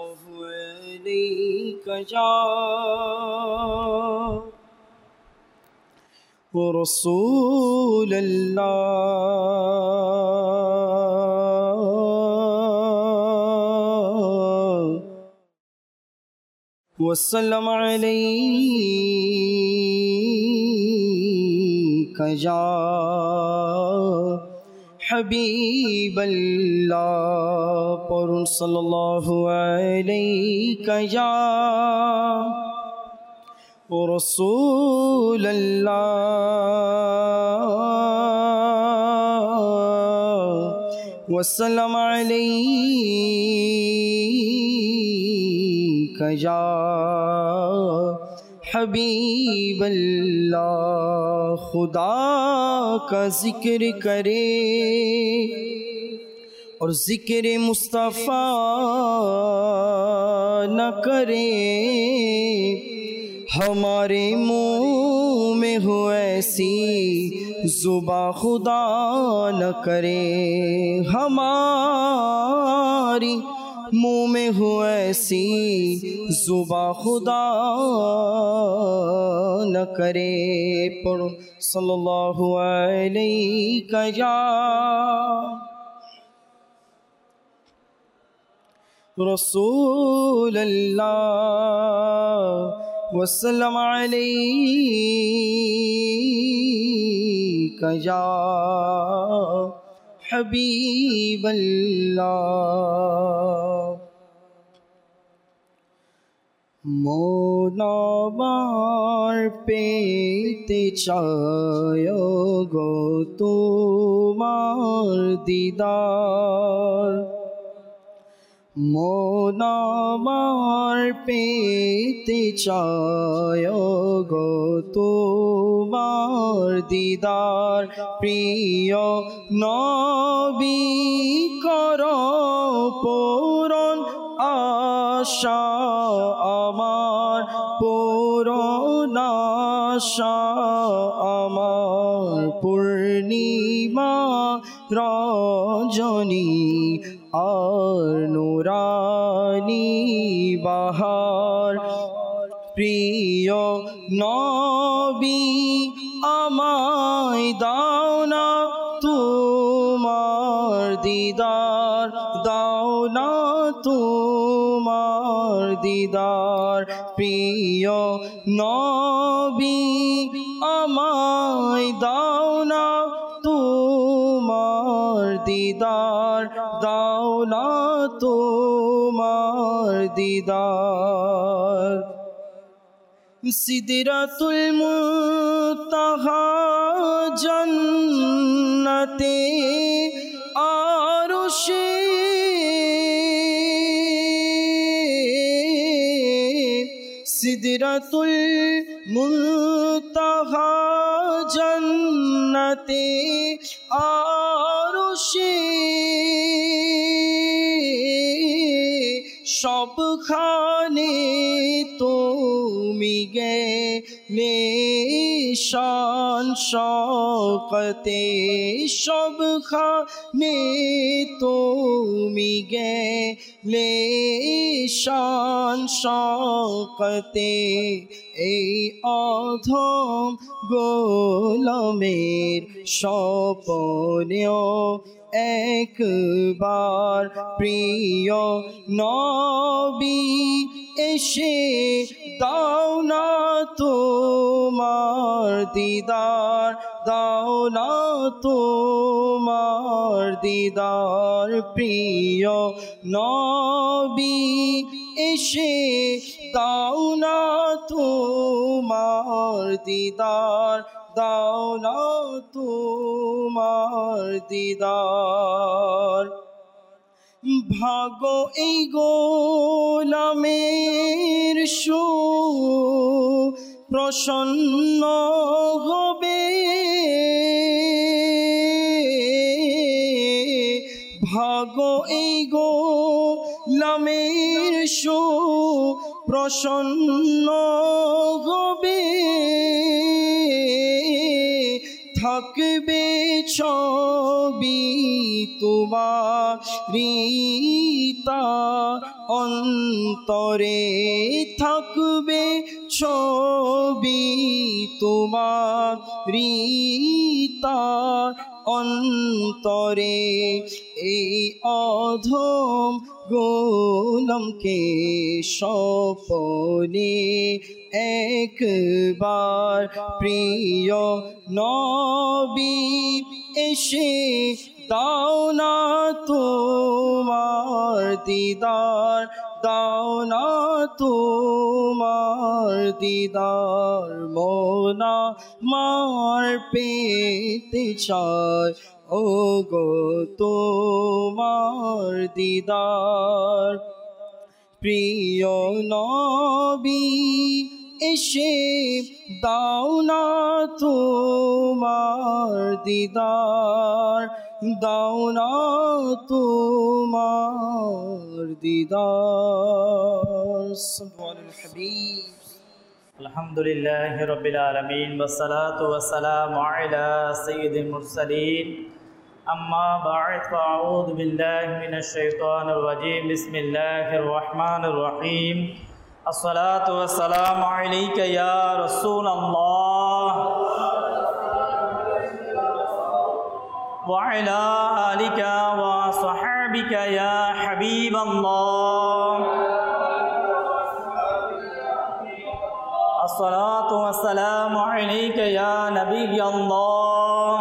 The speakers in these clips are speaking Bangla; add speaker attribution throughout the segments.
Speaker 1: عليك يا رسول الله وسلم عليك يا حبيب الله পড়ুন সাল্লাল্লাহু আলাইকা ইয়া رسول الله وسلم عليك يا حبیب اللہ خدا کا ذکر کرے اور ذکر مصطفیٰ نہ کرے ہمارے منہ میں ہو ایسی زباں خدا نہ کرے ہماری منہ میں ہو ایسی زباں خدا نہ کرے پڑھو صلی اللہ علیہ یا رسول اللہ وسلم علیہ یا حبیب اللہ মোনাবার পেতে চায় গো তোমার দিদার মোনাবার পেতে চায় গো তোমার দিদার প্রিয় নবী করো পূরণ আশা আমার পূরণ আশা আমার পূর্ণিমা রজনী আর নুরানি বাহার প্রিয় নবী আমায় দাও না তোমার দিদার দাও না তোমার দিদার প্রিয় নবী আমায় দাও না তোমার দিদার দাও না তোমার দিদার সিদরাতুল মুনতাহা জান্নাতে আরশে সিদরাতুল মুনতাহা জান্নাতে আরশে সবখানে তুমি গেলে শান শওকতে সবখানে তুমি গেলে শান শওকতে এই অধম গোলামের স্বপ্নেও একবার প্রিয় নবী এসে দাও না তোমার দিদার দাও না তোমার দিদার প্রিয় নবী এসে দাও না তোমার দিদার দাও না তোমার দিদার ভাগো এই গোলামের সু প্রসন্ন হবে ভাগো এই গোলামের সু প্রসন্ন হবে থাকবে ছবি তোমারি অন্তরে থাকবে ছবি তোমারি, তার অন্তরে এই অধম গোলামকে স্বপনে একবার প্রিয় নবী এসে দাও না তোমার দিদার, দাও না তোমার দিদার, মোনা মার পেতে চায় ও গো তোমার দিদার। প্রিয় নবী এসে দাও না তোমার দিদার, দাও না তোমার দিদার। সাল্লাল্লাহু হাবিব।
Speaker 2: আলহামদুলিল্লাহি রাব্বিল আলামিন ওয়াসসালাতু ওয়াসসালামু আলা সাইয়্যিদিল মুরসালিন আম্মা বা'দ ফাআউযু বিল্লাহি মিনাশ শাইতানির রাজীম বিসমিল্লাহির রহমানির রহিম আসসালাতু ওয়াসসালামু আলাইকা ইয়া রাসূলুল্লাহ ওয়া আলা আলিকা ওয়া সাহবিকা ইয়া হাবিবাল্লাহ الصلاة والسلام عليك يا نبي الله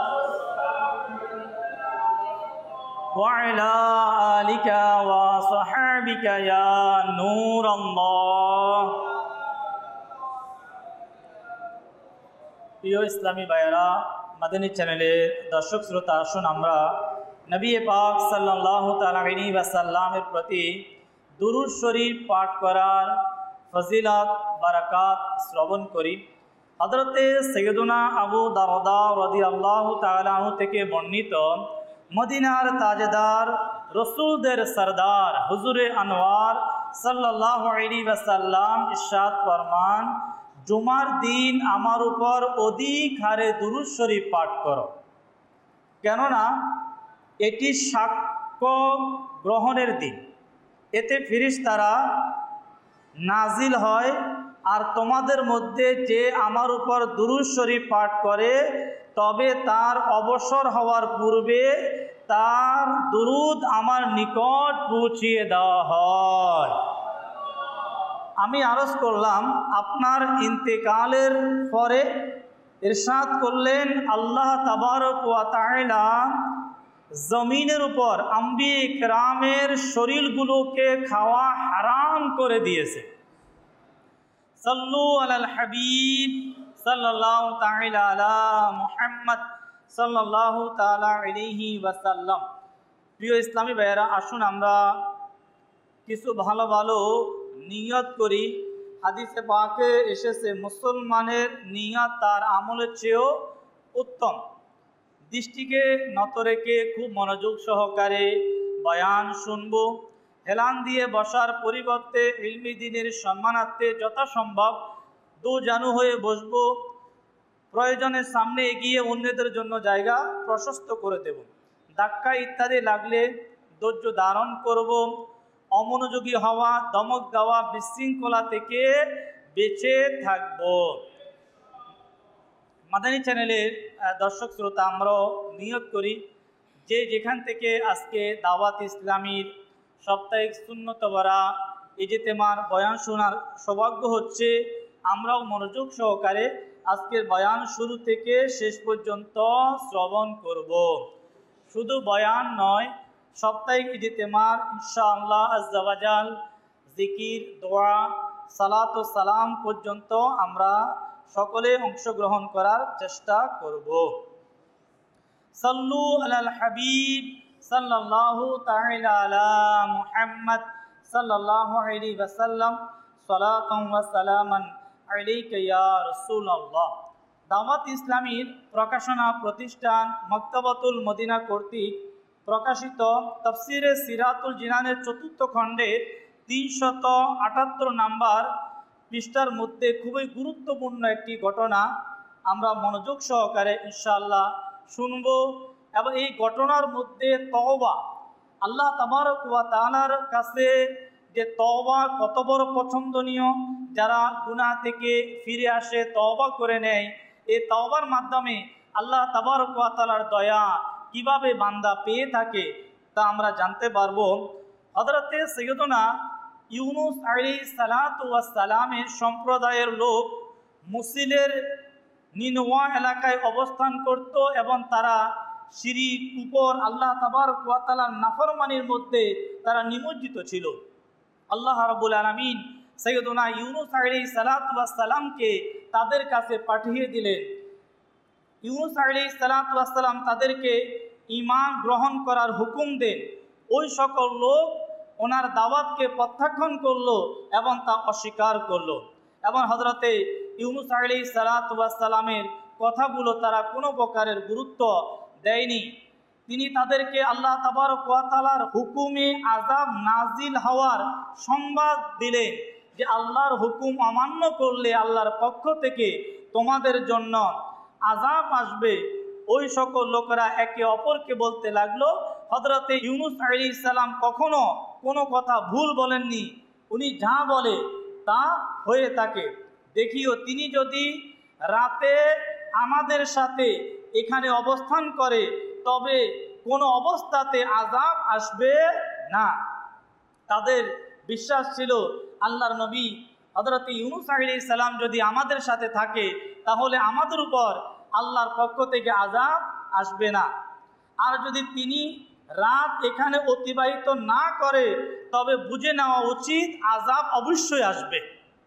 Speaker 2: وعلى آلك وصحابك يا نور الله প্রিয় ইসলামী ভাইয়েরা, মাদানী চ্যানেলের দর্শক শ্রোতা, আসুন আমরা নবী পাক সাল্লাল্লাহু তাআলা আলাইহি ওয়াসাল্লামের প্রতি দুরূদ শরীফ পাঠ করার ফজিলত বারাকাত শ্রবণ করি। হযরতে সাইয়্যিদুনা আবু দারদা রাদিয়াল্লাহু তাআলা আনহু থেকে বর্ণিত, মদিনার তাজদার, রসুলদের সরদার হুজুরে আনোয়ার সাল্লাল্লাহু আলাইহি ওয়াসাল্লাম ইরশাদ ফরমান, জুমার দিন আমার উপর অধিক হারে দুরূদ শরীফ পাঠ করো, কেননা এটি সাক্ষ্য গ্রহণের দিন। এতে ফেরেশতারা নাজিল হয়, আর তোমাদের মধ্যে যে আমার উপর দুরূদ শরীফ পাঠ করে তবে তার অবসর হওয়ার পূর্বে তার দুরূদ আমার নিকট পৌঁছিয়ে দেওয়া হয়। আমি আরজ করলাম, আপনার ইন্তেকালের পরে ইরশাদ করলেন, আল্লাহ তাবারক ওয়া তাআলা জমিনের উপর আম্বিয়া কিরামের শরীরগুলোকে খাওয়া হারাম করে দিয়েছে। সাল্লু আলাল হাবিব সাল্লাল্লাহু তাআলা আলা মুহাম্মদ সাল্লাল্লাহু তাআলা আলাইহি ওয়াসাল্লাম। প্রিয় ইসলামী ভাইয়েরা, আসুন আমরা কিছু ভালো ভালো নিয়ত করি। হাদিসে পাকে এসেছে, মুসলমানের নিয়ত তার আমলের চেয়েও উত্তম। দৃষ্টিকে নত রেখে খুব মনোযোগ সহকারে বয়ান শুনব। হেলান দিয়ে বসার পরিবর্তে ইলমি দ্বীনের সম্মানার্থে যথাসম্ভব দোজানু হয়ে বসব। প্রয়োজনের সামনে এগিয়ে অন্যদের জন্য জায়গা প্রশস্ত করে দেব। ধাক্কা ইত্যাদি লাগলে ধৈর্য ধারণ করব। অমনোযোগী হওয়া, ধমক দেওয়া, বিশৃঙ্খলা থেকে বেঁচে থাকব। মাদানী চ্যানেলের দর্শক শ্রোতা, আমরাও নিয়ত করি যে যেখান থেকে আজকে দাওয়াত ইসলামীর সাপ্তাহিক সুন্নত ভরা ইজতেমার বয়ান শোনার সৌভাগ্য হচ্ছে, আমরাও মনোযোগ সহকারে আজকের বয়ান শুরু থেকে শেষ পর্যন্ত শ্রবণ করব। শুধু বয়ান নয়, সাপ্তাহিক ইজতেমার ইনশাআল্লাহ আজ্জা ওয়া জাল জিকির, দোয়া, সালাত ও সালাম পর্যন্ত আমরা সকলে অংশগ্রহণ করার চেষ্টা করব। সাল্লু আলাল হাবিব সাল্লাল্লাহু তাআলা আলা মুহাম্মদ সাল্লাল্লাহু আলাইহি ওয়াসাল্লাম সালাতান ওয়া সালামান আলাইকা ইয়া রাসূলুল্লাহ। দাওয়াত ইসলামীর প্রকাশনা প্রতিষ্ঠান মক্তবাতুল মদিনা কর্তৃক প্রকাশিত তাফসিরে সিরাতুল জিনানের ৪র্থ খণ্ডের ৩৭৮ নাম্বার পৃষ্ঠার মধ্যে খুবই গুরুত্বপূর্ণ একটি ঘটনা আমরা মনোযোগ সহকারে ইনশাআল্লাহ শুনব। এবং এই ঘটনার মধ্যে তওবা, আল্লাহ তাবারক ওয়া তাআলার কাছে যে তওবা কত বড় পছন্দনীয়। যারা গুনাহ থেকে ফিরে আসে, তওবা করে নেয়, এই তওবার মাধ্যমে আল্লাহ তাবারক ওয়া তাআলার দয়া কিভাবে বান্দা পেয়ে থাকে তা আমরা জানতে পারবো। হযরতে সাইয়্যিদুনা ইউনুস আলাইহিস সালাতু ওয়াস সালামের সম্প্রদায়ের লোক মুসিলের নিনওয়া এলাকায় অবস্থান করত এবং তারা শিরিক, কুফর, আল্লাহ তাবারক ওয়া তাআলার নাফরমানির মধ্যে তারা নিমজ্জিত ছিল। আল্লাহ রাব্বুল আলামিন সাইয়্যিদুনা ইউনুস আলাইহিস সালাতু ওয়াস সালামকে তাদের কাছে পাঠিয়ে দিলেন। ইউনুস আলাইহিস সালাতু ওয়াস সালাম তাদেরকে ঈমান গ্রহণ করার হুকুম দেন। ওই সকল লোক ওনার দাওয়াতকে প্রত্যাখ্যান করলো এবং তা অস্বীকার করলো এবং হযরতে ইউনুস আলাইহিস সালাতু ওয়াস সালামের কথাগুলো তারা কোনো প্রকারের গুরুত্ব দেয়নি। তিনি তাদেরকে আল্লাহ তাবারক ওয়া তাআলার হুকুমে আযাব নাজিল হওয়ার সংবাদ দিলেন যে আল্লাহর হুকুম অমান্য করলে আল্লাহর পক্ষ থেকে তোমাদের জন্য আযাব আসবে। ওই সকল লোকেরা একে অপরকে বলতে লাগলো, হযরতে ইউনুস আলাইহিস সালাম কখনো কোনো কথা ভুল বলেননি, উনি যা বলে তা হয়ে থাকে। দেখিও তিনি যদি রাতে আমাদের সাথে এখানে অবস্থান করে তবে কোনো অবস্থাতে আযাব আসবে না। তাদের বিশ্বাস ছিল আল্লাহর নবী হযরতে ইউনুস আলাইহিস সালাম যদি আমাদের সাথে থাকে তাহলে আমাদের উপর আল্লাহর পক্ষ থেকে আযাব আসবে না। আর যদি তিনি রাত এখানে অতিবাহিত না করে তবে বুঝে নেওয়া উচিত আযাব অবশ্যই আসবে।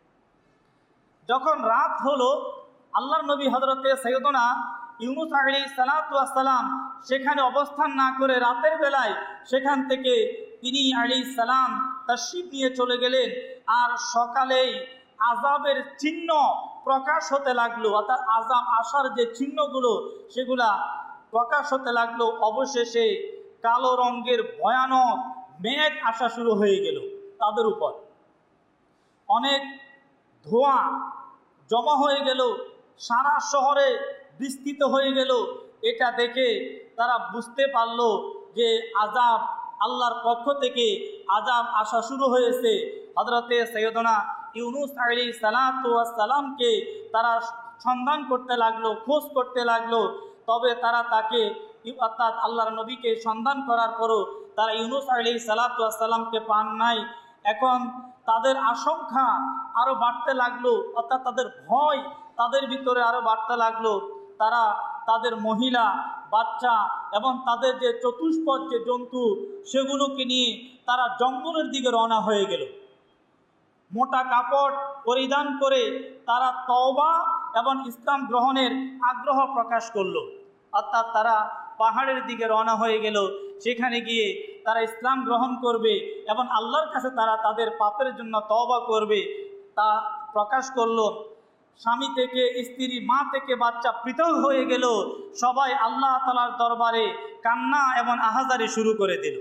Speaker 2: যখন রাত হলো, আল্লাহর নবী হযরতে সাইয়্যিদুনা ইউনুস আলাইহিস সালাতু ওয়াস সালাম সেখানে অবস্থান না করে রাতের বেলায় সেখান থেকে তিনি আলাইহিস সালাম তাশরীফ নিয়ে চলে গেলেন। আর সকালেই আযাবের চিহ্ন প্রকাশ হতে লাগলো, অর্থাৎ আযাব আসার যে চিহ্নগুলো সেগুলা প্রকাশ হতে লাগলো। অবশেষে কালো রঙের ভয়ানক মেঘ আসা শুরু হয়ে গেল তাদের উপর। অনেক ধোঁয়া জমা হয়ে গেল, সারা শহরে বিস্তৃত হয়ে গেল। এটা দেখে তারা বুঝতে পারল যে আযাব আল্লাহর পক্ষ থেকে আযাব আসা শুরু হয়েছে। হযরতে সাইয়্যিদুনা ইউনুস আলাইহিস সালাতু ওয়াস সালামকে তারা সন্ধান করতে লাগলো, খোঁজ করতে লাগলো। তবে তারা তাকে অর্থাৎ আল্লাহর নবীকে সন্ধান করার পরও তারা ইউনুস আলাইহিস সালাতু ওয়াস সালামকে পান নাই। এখন তাদের আশঙ্কা আরও বাড়তে লাগলো, অর্থাৎ তাদের ভয় তাদের ভিতরে আরও বাড়তে লাগলো। তারা তাদের মহিলা, বাচ্চা এবং তাদের যে চতুষ্পদ যে জন্তু সেগুলোকে নিয়ে তারা জঙ্গলের দিকে রওনা হয়ে গেল। মোটা কাপড় পরিধান করে তারা তওবা এবং ইসলাম গ্রহণের আগ্রহ প্রকাশ করলো। অর্থাৎ তারা পাহাড়ের দিকে রওনা হয়ে গেল। সেখানে গিয়ে তারা ইসলাম গ্রহণ করবে এবং আল্লাহর কাছে তারা তাদের পাপের জন্য তওবা করবে তা প্রকাশ করলো। স্বামী থেকে স্ত্রী, মা থেকে বাচ্চা পৃথক হয়ে গেল। সবাই আল্লাহ তাআলার দরবারে কান্না এবং আহাজারি শুরু করে দিল।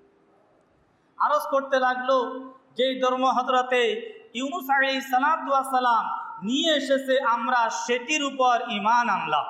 Speaker 2: আরজ করতে লাগলো যেই ধর্ম হযরতে ইউনুস আলাইহিস সালাতু ওয়াস সালাম নিয়ে এসেছে আমরা সেটির উপর ঈমান আনলাম।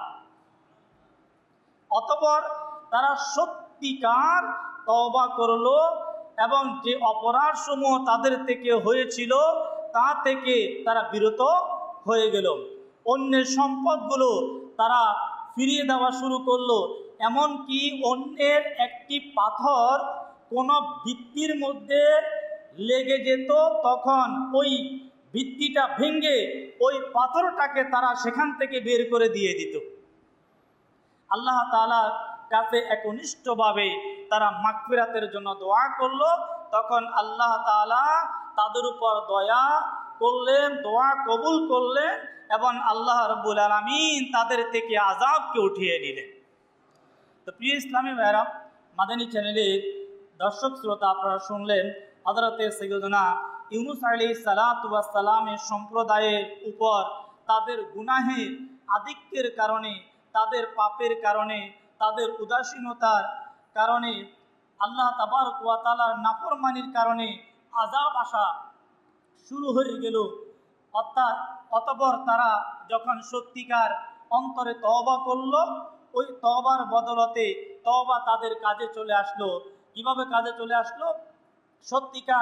Speaker 2: অতঃপর তারা সত্যিকার তওবা করলো এবং যে অপরাধসমূহ তাদের থেকে হয়েছিল তা থেকে তারা বিরত হয়ে গেল। অন্যের সম্পদগুলো তারা ফিরিয়ে দেওয়া শুরু করলো। এমনকি অন্যের একটি পাথর কোনো ভিত্তির মধ্যে লেগে যেত, তখন ওই ভিত্তিটা ভেঙে ওই পাথরটাকে তারা সেখান থেকে বের করে দিয়ে দিত। আল্লাহ তাআলার কাছে একনিষ্ঠভাবে তারা মাগফিরাতের জন্য দোয়া করলো। তখন আল্লাহ তাআলা তাদের উপর দয়া করলেন, দোয়া কবুল করলেন এবং আল্লাহ রাব্বুল আলামিন তাদের থেকে আযাবকে উঠিয়ে নিলেন। তো প্রিয় ইসলামী ভাইরা, মাদানী চ্যানেলের দর্শক শ্রোতা, আপনারা শুনলেন হযরতে সাইয়্যিদুনা ইউনুস আলাইহিস সালাতু ওয়াস সালামের সম্প্রদায়ের উপর তাদের গুনাহের আধিক্যের কারণে, তাদের পাপের কারণে, তাদের উদাসীনতার কারণে, আল্লাহ তাবারক ওয়া তাআলার নাফরমানির কারণে আযাব আসা শুরু হয়ে গেল। অতঃপর তারা যখন সত্যিকার অন্তরে তওবা করলো, ওই তওবার বদলতে তওবা তাদের কাজে চলে আসলো। কিভাবে কাজে চলে আসলো? সত্যিকার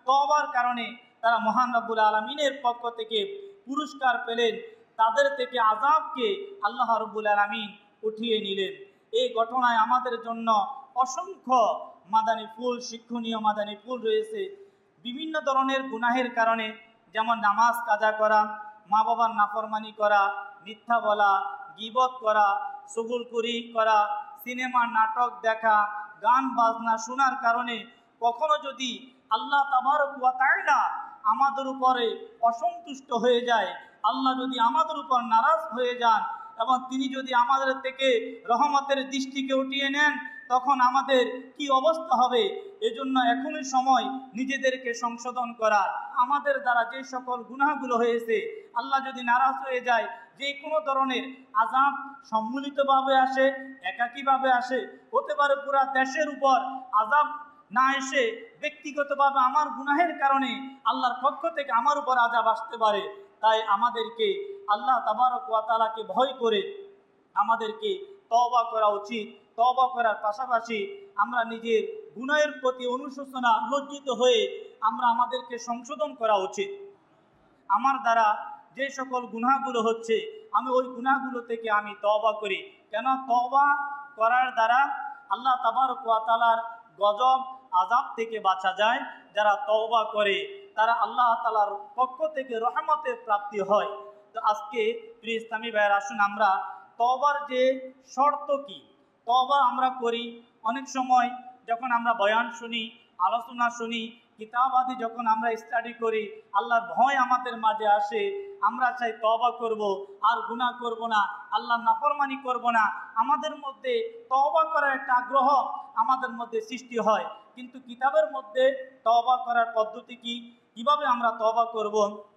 Speaker 2: তওবার কারণে তারা মহান রব্বুল আলামিনের পক্ষ থেকে পুরস্কার পেলেন, তাদের থেকে আযাবকে আল্লাহ রব্বুল আলামিন উঠিয়ে নিলেন। এই ঘটনায় আমাদের জন্য অসংখ্য মাদানী ফুল, শিক্ষণীয় মাদানী ফুল রয়েছে। বিভিন্ন ধরনের গুনাহের কারণে, যেমন নামাজ কাজা করা, মা বাবার নাফরমানি করা, মিথ্যা বলা, গীবত করা, চুগলখড়ি করা, সিনেমা নাটক দেখা, গান বাজনা শোনার কারণে কখনো যদি আল্লাহ তাবারক ওয়া তাআলা আমাদের উপরে অসন্তুষ্ট হয়ে যায়, আল্লাহ যদি আমাদের উপর নারাজ হয়ে যান এবং তিনি যদি আমাদের থেকে রহমতের দৃষ্টিকে উঠিয়ে নেন, তখন আমাদের কি অবস্থা হবে। এজন্য এখনই সময় নিজেদেরকে সংশোধন করা। আমাদের দ্বারা যে সকল গুনাহগুলো হয়েছে, আল্লাহ যদি নারাজ হয়ে যায়, যে কোনো ধরনের আযাব সম্মিলিতভাবে আসে, একাকীভাবে আসে, হতে পারে পুরা দেশের উপর আযাব না এসে ব্যক্তিগতভাবে আমার গুনাহের কারণে আল্লাহর পক্ষ থেকে আমার উপর আযাব আসতে পারে। তাই আমাদেরকে আল্লাহ তাবারক ওয়া তাআলাকে ভয় করে আমাদেরকে তওবা করা উচিত। তওবা করার পাশাপাশি আমরা নিজের গুনাহের প্রতি অনুশোচনা, লজ্জিত হয়ে আমরা আমাদেরকে সংশোধন করা উচিত। আমার দ্বারা যে সকল গুনাহগুলো হচ্ছে, আমি ওই গুনাহগুলো থেকে আমি তওবা করি। কেন? তওবা করার দ্বারা আল্লাহ তাবারক ওয়া তাআলার গজব, আযাব থেকে বাঁচা যায়। যারা তওবা করে তারা আল্লাহ তাআলার পক্ষ থেকে রহমতের প্রাপ্তি হয়। তো আজকে প্রিয় ইসলামী ভাইয়ের, আসুন আমরা তওবার যে শর্ত কি, তওবা আমরা করি। অনেক সময় যখন আমরা বয়ান শুনি, আলোচনা শুনি, কিতাব আদি যখন আমরা স্টাডি করি, আল্লাহর ভয় আমাদের মাঝে আসে। আমরা চাই তওবা করব, আর গুনাহ করব না, আল্লাহর নাফরমানি করব না। আমাদের মধ্যে তওবা করার একটা আগ্রহ আমাদের মধ্যে সৃষ্টি হয়। কিন্তু কিতাবের মধ্যে তওবা করার পদ্ধতি কি, কিভাবে আমরা তওবা করব,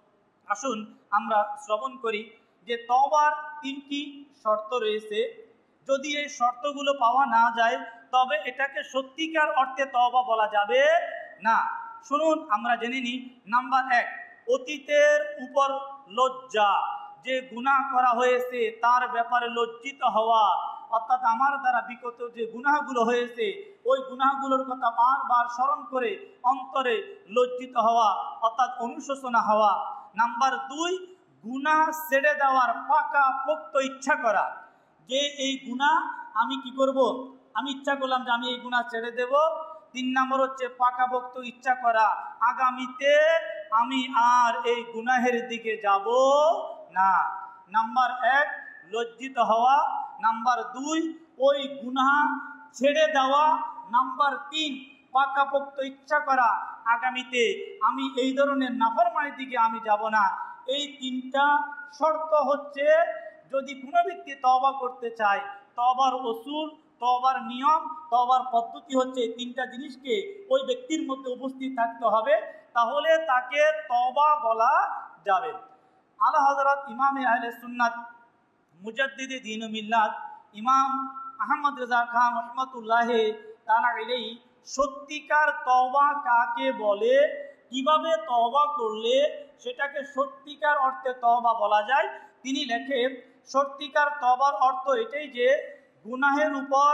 Speaker 2: আসুন আমরা শ্রবণ করি যে তওবার 3টি শর্ত রয়েছে। যদি এই শর্তগুলো পাওয়া না যায়, তবে এটাকে সত্যিকার অর্থে তওবা বলা যাবে না। শুনুন, আমরা জেনে নিই। নাম্বার 1, অতীতের উপর লজ্জা। যে গুনাহ করা হয়েছে তার ব্যাপারে লজ্জিত হওয়া, অর্থাৎ আমার দ্বারা বিগত যে গুনাহগুলো হয়েছে ওই গুনাহগুলোর কথা বারবার স্মরণ করে অন্তরে লজ্জিত হওয়া, অর্থাৎ অনুশোচনা হওয়া। নাম্বার 2, গুনাহ ছেড়ে দেওয়ার পাকা পোক্ত ইচ্ছা করা, যে এই গুনাহ আমি কি করব, আমি ইচ্ছা করলাম যে আমি এই গুনাহ ছেড়ে দেব। 3 নম্বর হচ্ছে পাকাপোক্ত ইচ্ছা করা, আগামীতে আমি আর এই গুনাহের দিকে যাব না। নাম্বার 1 লজ্জিত হওয়া, নাম্বার 2 ওই গুনাহ ছেড়ে দেওয়া, নাম্বার 3 পাকাপোক্ত ইচ্ছা করা, আগামীতে আমি এই ধরনের নাফরমানির দিকে আমি যাব না। এই 3টা শর্ত হচ্ছে, যদি কোনো ব্যক্তি তওবা করতে চায়, তওবার উসুল, তওবার নিয়ম, তওবার পদ্ধতি হচ্ছে 3টা জিনিসকে ওই ব্যক্তির মধ্যে উপস্থিত থাকতে হবে, তাহলে তাকে তওবা বলা যাবে। আলা হযরত ইমামে আহলে সুন্নাত মুজাদ্দিদে দ্বীন ও মিল্লাত ইমাম আহমদ রেজা খান রহমাতুল্লাহি তাআলা আলাইহি সত্যিকার তওবা কাকে বলে, কিভাবে তওবা করলে সেটাকে সত্যিকার অর্থে তওবা বলা যায়, তিনি লেখেন, সত্যিকার তওবার অর্থ এটাই যে গুনাহের উপর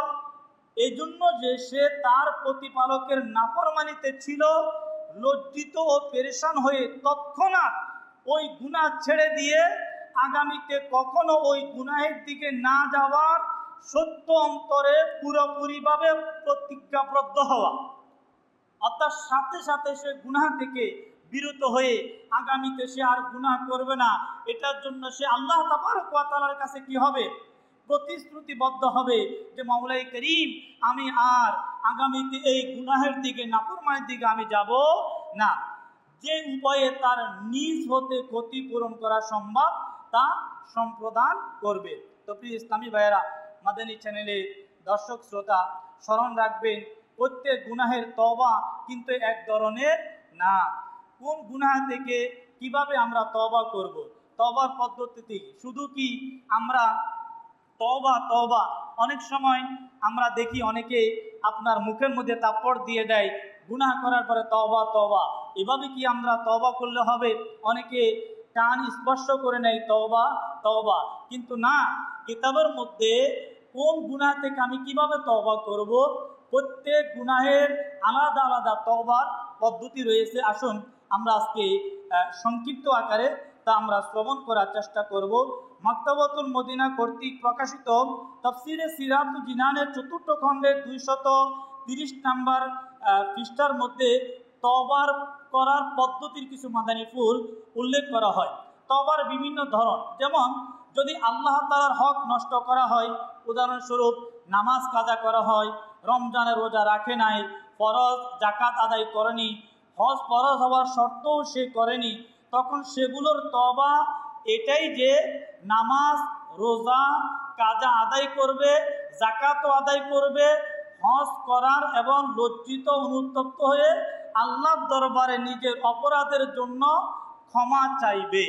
Speaker 2: এজন্য যে সে তার প্রতিপালকের নাফরমানিতে ছিল, লজ্জিত ও পেরেশান হয়ে তৎক্ষণাৎ ওই গুনাহ ছেড়ে দিয়ে আগামীতে কখনো ওই গুনাহের দিকে না যাওয়ার সত্য অন্তরে পুরোপুরিভাবে প্রতিজ্ঞাবদ্ধ হওয়া, অর্থাৎ সাথে সাথে সে গুনাহ থেকে বিরত হয়ে আগামীতে সে আর গুনাহ করবে না। এটার জন্য সে আল্লাহ তাবারক ওয়া তাআলার কাছে কি হবে, প্রতিশ্রুতিবদ্ধ হবে যে মাওলাই করিম, আমি আর আগামীতে এই গুনাহের দিকে, নাফরমানির দিকে আমি যাব না। যে উপায়ে তার নিজ হতে ক্ষতিপূরণ করা সম্ভব তা সম্প্রদান করবে। তো প্রিয় ইসলামী ভাইয়েরা, মাদানী চ্যানেলে দর্শক শ্রোতা, স্মরণ রাখবেন, প্রত্যেক গুনাহের তওবা কিন্তু এক ধরনের না। কোন গুনাহ থেকে কিভাবে আমরা তওবা করব, তওবার পদ্ধতি শুধু কি আমরা তওবা অনেক সময় আমরা দেখি অনেকে আপনার মুখের মধ্যে তাপ্পড় দিয়ে দেয়, গুনাহ করার পরে তওবা। এভাবে কি আমরা তওবা করলে হবে? অনেকে কান স্পর্শ করে নেয় তওবা, কিন্তু না, কিতাবের মধ্যে কোন গুনাহ থেকে আমি কিভাবে তওবা করব, প্রত্যেক গুনাহের আলাদা আলাদা তওবার পদ্ধতি রয়েছে। আসুন আমরা আজকে সংক্ষিপ্ত আকারে তা আমরা শ্রবণ করার চেষ্টা করব। মাকতাবাতুল মদিনা কর্তৃক প্রকাশিত তাফসিরে সিরাতুল জিনানের ৪র্থ খণ্ডের 230 নম্বর পৃষ্ঠার মধ্যে তওবার করার পদ্ধতির কিছু মাদানী ফুল উল্লেখ করা হয়। তওবার বিভিন্ন ধরন, যেমন যদি আল্লাহ তাআলার হক নষ্ট করা হয়, উদাহরণস্বরূপ নামাজ কাজা করা হয়, রমজানের রোজা রাখে নাই, ফরজ জাকাত আদায় করেনি, হজ ফরজ হওয়ার শর্তও সে করেনি, তখন সেগুলোর তওবা এটাই যে নামাজ রোজা কাজা আদায় করবে, জাকাতও আদায় করবে, হজ করার এবং লজ্জিত অনুতপ্ত হয়ে আল্লাহর দরবারে নিজের অপরাধের জন্য ক্ষমা চাইবে।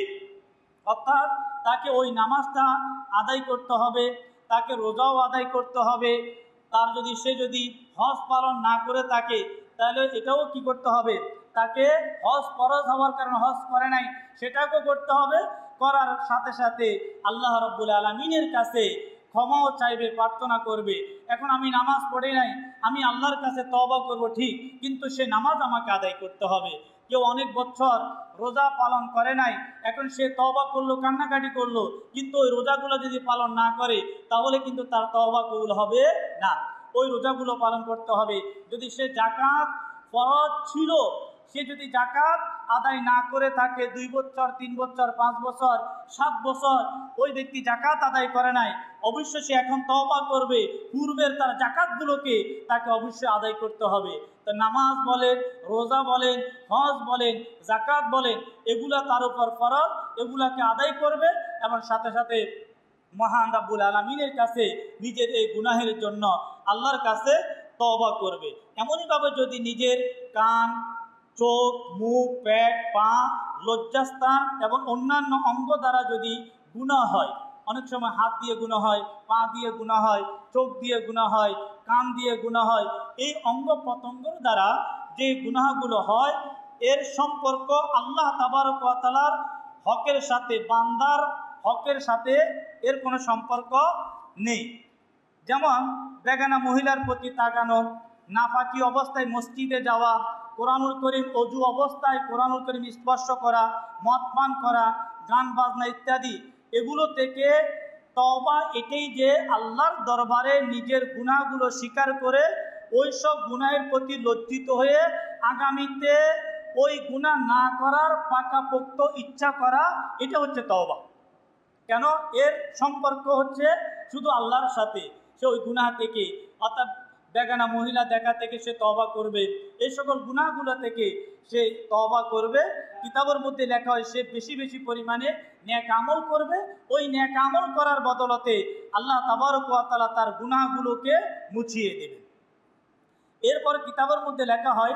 Speaker 2: অর্থাৎ তাকে ওই নামাজটা আদায় করতে হবে, তাকে রোজাও আদায় করতে হবে, তার সে যদি হজ পালন না করে থাকে তাহলে এটাও কি করতে হবে, তাকে হজ ফরজ হওয়ার কারণে হজ করে নাই সেটাকেও করতে হবে। করার সাথে সাথে আল্লাহ রাব্বুল আলামিনের কাছে ক্ষমাও চাইবে, প্রার্থনা করবে। এখন আমি নামাজ পড়ে নাই, আমি আল্লাহর কাছে তওবা করব ঠিক, কিন্তু সে নামাজ আমাকে আদায় করতে হবে। কেউ অনেক বছর রোজা পালন করে নাই, এখন সে তওবা করলো, কান্নাকাটি করলো, কিন্তু ওই রোজাগুলো যদি পালন না করে তাহলে কিন্তু তার তওবা কবুল হবে না। ওই রোজাগুলো পালন করতে হবে। যদি সে জাকাত ফরজ ছিল, সে যদি জাকাত আদায় না করে থাকে 2 বছর 3 বছর 5 বছর 7 বছর, ওই ব্যক্তি জাকাত আদায় করে নাই, অবশ্যই সে এখন তওবা করবে। পূর্বের তার জাকাতগুলোকে তাকে অবশ্যই আদায় করতে হবে। তো নামাজ বলেন, রোজা বলেন, হজ বলেন, জাকাত বলেন, এগুলা তার উপর ফরজ, এগুলাকে আদায় করবে এবং সাথে সাথে মহান রাব্বুল আলামিনের কাছে নিজের এই গুনাহের জন্য আল্লাহর কাছে তওবা করবে। এমনইভাবে যদি নিজের কান, চোখ, মুখ, পেট, পা, লজ্জাস্থান এবং অন্যান্য অঙ্গ দ্বারা যদি গুনাহ হয়, অনেক সময় হাত দিয়ে গুনাহ হয়, পা দিয়ে গুনাহ হয়, চোখ দিয়ে গুনাহ হয়, কান দিয়ে গুনাহ হয়, এই অঙ্গ প্রত্যঙ্গের দ্বারা যে গুনাহগুলো হয় এর সম্পর্ক আল্লাহ তাবারক ওয়া তাআলার হকের সাথে, বান্দার হকের সাথে এর কোনো সম্পর্ক নেই। যেমন বেগানা মহিলার প্রতি তাকানো, নাপাকি অবস্থায় মসজিদে যাওয়া, কোরআনুল করিম অজু অবস্থায় কোরআনুল করিম স্পর্শ করা, মদ পান করা, গান বাজনা ইত্যাদি, এগুলো থেকে তওবা এটাই যে আল্লাহর দরবারে নিজের গুনাহগুলো স্বীকার করে ওই সব গুনাহের প্রতি লজ্জিত হয়ে আগামীতে ওই গুনাহ না করার পাকাপোক্ত ইচ্ছা করা, এটা হচ্ছে তওবা। কেন? এর সম্পর্ক হচ্ছে শুধু আল্লাহর সাথে। সে ওই গুনাহ থেকে, অর্থাৎ বেগানা মহিলা দেখা থেকে সে তওবা করবে, এই সকল গুনাহগুলো থেকে সে তওবা করবে। কিতাবের মধ্যে লেখা হয় সে বেশি বেশি পরিমাণে নেক আমল করবে, ওই নেক আমল করার বদলতে আল্লাহ তাবারক ওয়া তাআলা তার গুনাহগুলোকে মুছিয়ে দেবে। এরপর কিতাবের মধ্যে লেখা হয়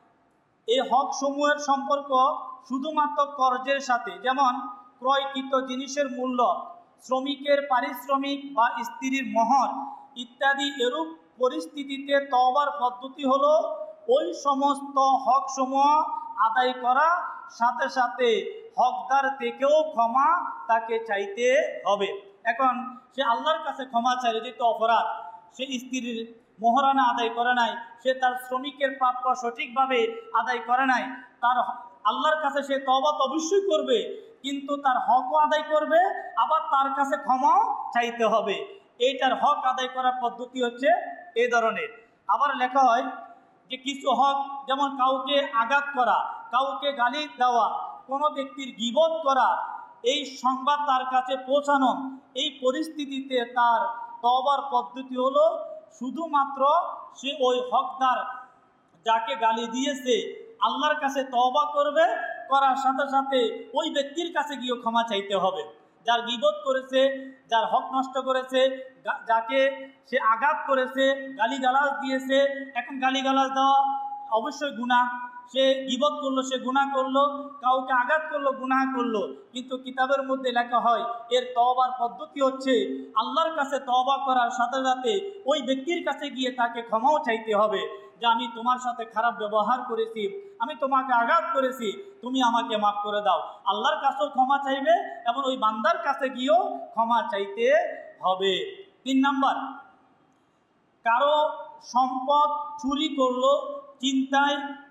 Speaker 2: এই হক সমূহের সম্পর্ক শুধুমাত্র কর্জের সাথে, যেমন ক্রয়কৃত জিনিসের মূল্য, শ্রমিকের পারিশ্রমিক বা স্ত্রীর মোহর ইত্যাদি। এরূপ পরিস্থিতিতে তওবার পদ্ধতি হলো ওই সমস্ত হক সমূহ আদায় করা, সাথে সাথে হকদার থেকেও ক্ষমা তাকে চাইতে হবে। এখন সে আল্লাহর কাছে ক্ষমা চাইলে যেহেতু অপরাধ, সে স্ত্রীর মোহরানা আদায় করে নাই, সে তার শ্রমিকের প্রাপ্য সঠিকভাবে আদায় করে নাই, তার আল্লাহর কাছে সে তওবা তো অবশ্যই করবে, কিন্তু তার হকও আদায় করবে, আবার তার কাছে ক্ষমাও চাইতে হবে। এইটার হক আদায় করার পদ্ধতি হচ্ছে এই ধরনের। আবার লেখা হয় যে কিছু হক, যেমন কাউকে আঘাত করা, কাউকে গালি দেওয়া, কোনো ব্যক্তির গীবত করা, এই সংবাদ তার কাছে পৌঁছানো, এই পরিস্থিতিতে তার তওবার পদ্ধতি হলো শুধুমাত্র সে ওই হকদার যাকে গালি দিয়েছে আল্লাহর কাছে তওবা করবে, করার সাথে সাথে ওই ব্যক্তির কাছে গিয়ে ক্ষমা চাইতে হবে। যার গীবত করেছে, যার হক নষ্ট করেছে, যাকে সে আঘাত করেছে, গালিগালাজ দিয়েছে, এখন গালিগালাজ দেওয়া অবশ্যই গুনাহ, সে গীবত করলো, সে গুনাহ করলো, কাউকে আঘাত করলো, গুনাহ করলো, কিন্তু কিতাবের মধ্যে লেখা হয় এর তওবার পদ্ধতি হচ্ছে আল্লাহর কাছে তওবা করার সাথে সাথে ওই ব্যক্তির কাছে গিয়ে তাকে ক্ষমাও চাইতে হবে যে আমি তোমার সাথে খারাপ ব্যবহার করেছি, আমি তোমাকে আঘাত করেছি, তুমি আমাকে মাফ করে দাও। আল্লাহর কাছেও ক্ষমা চাইবে এবং ওই বান্দার কাছে গিয়েও ক্ষমা চাইতে হবে। 3 নাম্বার, কারো সম্পদ চুরি করলো, চিন্তায়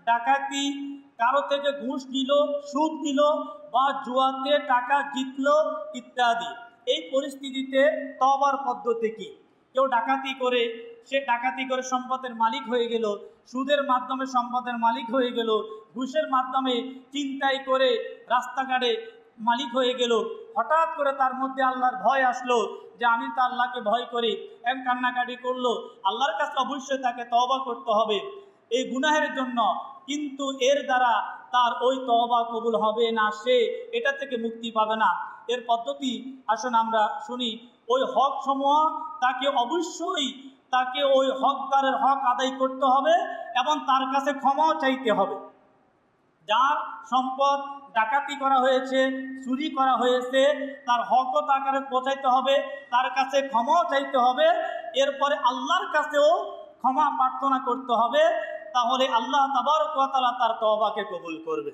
Speaker 2: ডাকাতি, কারো থেকে ঘুষ নিল, সুদ দিল বা জুয়াতে টাকা জিতল ইত্যাদি। এই পরিস্থিতিতে তওবার পদ্ধতি কি? কেউ ডাকাতি করে, সে ডাকাতি করে সম্পদের মালিক হয়ে গেল, সুদের মাধ্যমে সম্পদের মালিক হয়ে গেল, ঘুষের মাধ্যমে চিন্তাই করে রাস্তাঘাটে মালিক হয়ে গেল। হঠাৎ করে তার মধ্যে আল্লাহর ভয় আসলো যে আমি তো আল্লাহকে ভয় করি, এম কান্নাকাটি করলো। আল্লাহর কাছে অবশ্যই তাকে তওবা করতে হবে এই গুনাহের জন্য, কিন্তু এর দ্বারা তার ওই তওবা কবুল হবে না, সে এটা থেকে মুক্তি পাবে না। এর পদ্ধতি আসুন আমরা শুনি। ওই হক সমূহ তাকে অবশ্যই ওই হকদারের হক আদায় করতে হবে এবং তার কাছে ক্ষমাও চাইতে হবে। যার সম্পদ ডাকাতি করা হয়েছে, চুরি করা হয়েছে, তার হকও তার কাছে পৌঁছাইতে হবে, তার কাছে ক্ষমাও চাইতে হবে, এরপরে আল্লাহর কাছেও ক্ষমা প্রার্থনা করতে হবে। তাহলে আল্লাহ তাবারক ওয়া তাআলা তার তওবাকে কবুল করবে।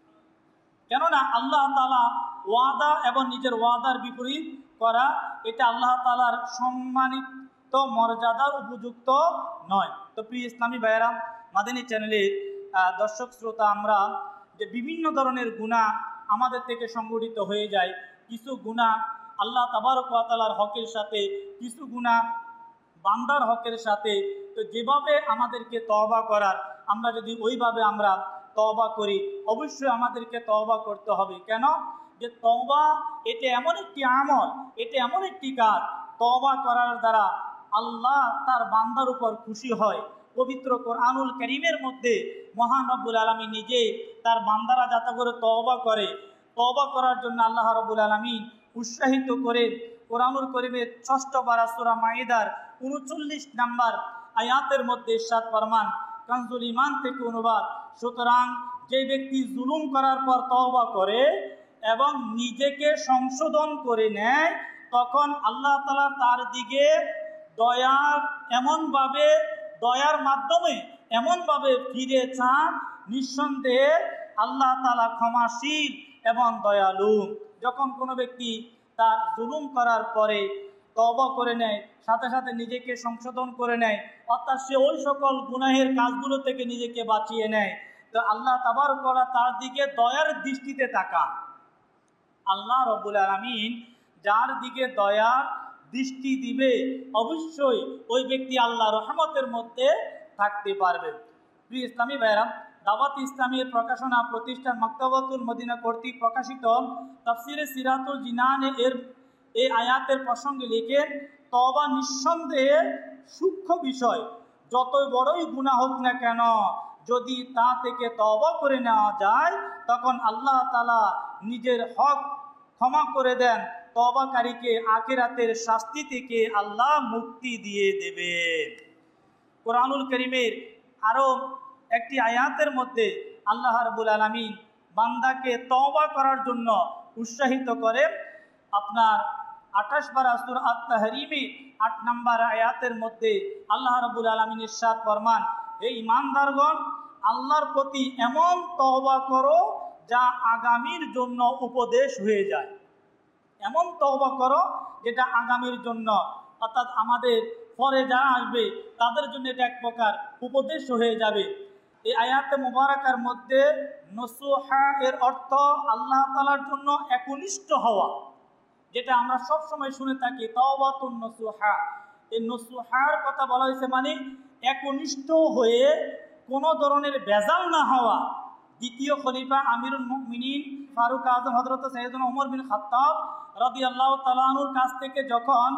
Speaker 2: কেননা আল্লাহ তাআলা ওয়াদা এবং নিজের ওয়াদার বিপরীত করা, এটা আল্লাহ তাআলার সম্মানিত মর্যাদার উপযুক্ত নয়। তো প্রিয় ইসলামী ভাইয়েরা, মাদানী চ্যানেলের দর্শক শ্রোতা, আমরা যে বিভিন্ন ধরনের গুনাহ আমাদের থেকে সংগঠিত হয়ে যায়, কিছু গুনাহ আল্লাহ তাবারক ওয়া তাআলার হকের সাথে, কিছু গুনাহ বান্দার হকের সাথে। তো যেভাবে আমাদেরকে তওবা করার, আমরা যদি ওইভাবে আমরা তওবা করি, অবশ্যই আমাদেরকে তওবা করতে হবে। কেন? যে তওবা এটা এমন একটি আমল, এটা এমন একটি কাজ, তওবা করার দ্বারা আল্লাহ তার বান্দার উপর খুশি হয়। পবিত্র কোরআনুল কারীমের মধ্যে মহান রব্বুল আলামিন নিজে তার বান্দারা যাতে করে তওবা করে, তওবা করার জন্য আল্লাহ রব্বুল আলামিন উৎসাহিত করে কোরআনুল কারীমের 6ষ্ঠ পারা সূরা মাইদার 39 নম্বর আয়াতের মধ্যে ইরশাদ ফরমান, কানজুল ঈমান থেকে অনুবাদ, সুতরাং যে ব্যক্তি জুলুম করার পর তওবা করে এবং নিজেকে সংশোধন করে নেয়, তখন আল্লাহ তাআলা তার দিকে দয়ার মাধ্যমে এমনভাবে ফিরে চান, নিঃসন্দেহে আল্লাহ তাআলা ক্ষমাশীল এবং দয়ালু। যখন কোনো ব্যক্তি তার জুলুম করার পরে তওবা করে নেয়, সাথে সাথে নিজেকে সংশোধন করে নেয়, অর্থাৎ সে ওই সকল গুনাহের কাজগুলো থেকে নিজেকে বাঁচিয়ে নেয়, তো আল্লাহ তাবারক ওয়া তাআলা তার দিকে দয়ার দৃষ্টিতে তাকান। আল্লাহ রব্বুল আলামিন যার দিকে দয়ার দৃষ্টি দিবে, অবশ্যই ওই ব্যক্তি আল্লাহ রহমতের মধ্যে থাকতে পারবে। প্রিয় ইসলামী ভাইরা, দাওয়াত ইসলামীর প্রকাশনা প্রতিষ্ঠান মাকতাবাতুল মদিনা কর্তৃক প্রকাশিত তাফসিরে সিরাতুল জিনান এই আয়াতের প্রসঙ্গে লিখেন, তওবা নিঃসন্দেহে সূক্ষ্ম বিষয়, যতই বড়ই গুনাহ হোক না কেন, যদি তা থেকে তওবা করে নেওয়া যায়, তখন আল্লাহ তাআলা নিজের হক ক্ষমা করে দেন, তওবাকারীকে আখিরাতের শাস্তি থেকে আল্লাহ মুক্তি দিয়ে দেবেন। কোরআনুল কারীমের আরও একটি আয়াতের মধ্যে আল্লাহ রাব্বুল আলামিন বান্দাকে তওবা করার জন্য উৎসাহিত করে। আপনার 28 পারা সূরা আত-তাহরীমের 8 নম্বর আয়াতের মধ্যে আল্লাহ রাব্বুল আলামিন ইরশাদ ফরমান, হে ঈমানদারগণ, আল্লাহর প্রতি এমন তওবা করো যা আগামীর জন্য উপদেশ হয়ে যায়। এমন তওবা করো যেটা আগামীর জন্য, অর্থাৎ আমাদের পরে যারা আসবে তাদের জন্য এটা এক প্রকার উপদেশ হয়ে যাবে। এই আয়াতে মুবারাকার মধ্যে নসুহা এর অর্থ আল্লাহ তাআলার জন্য একনিষ্ঠ হওয়া, যেটা আমরা সব সময় শুনে থাকি, তাওবাতুন নসুহা। এই নসুহার কথা বলা হয়েছে মানে একনিষ্ঠ হয়ে কোনো ধরনের ভেজাল না হওয়া। দ্বিতীয় খলিফা আমিরুল মুমিনিন ফারুক আযম হযরত সাইয়েদনা ওমর বিন খাত্তাব রাদিয়াল্লাহু তাআলা আনহুর কাছ থেকে যখন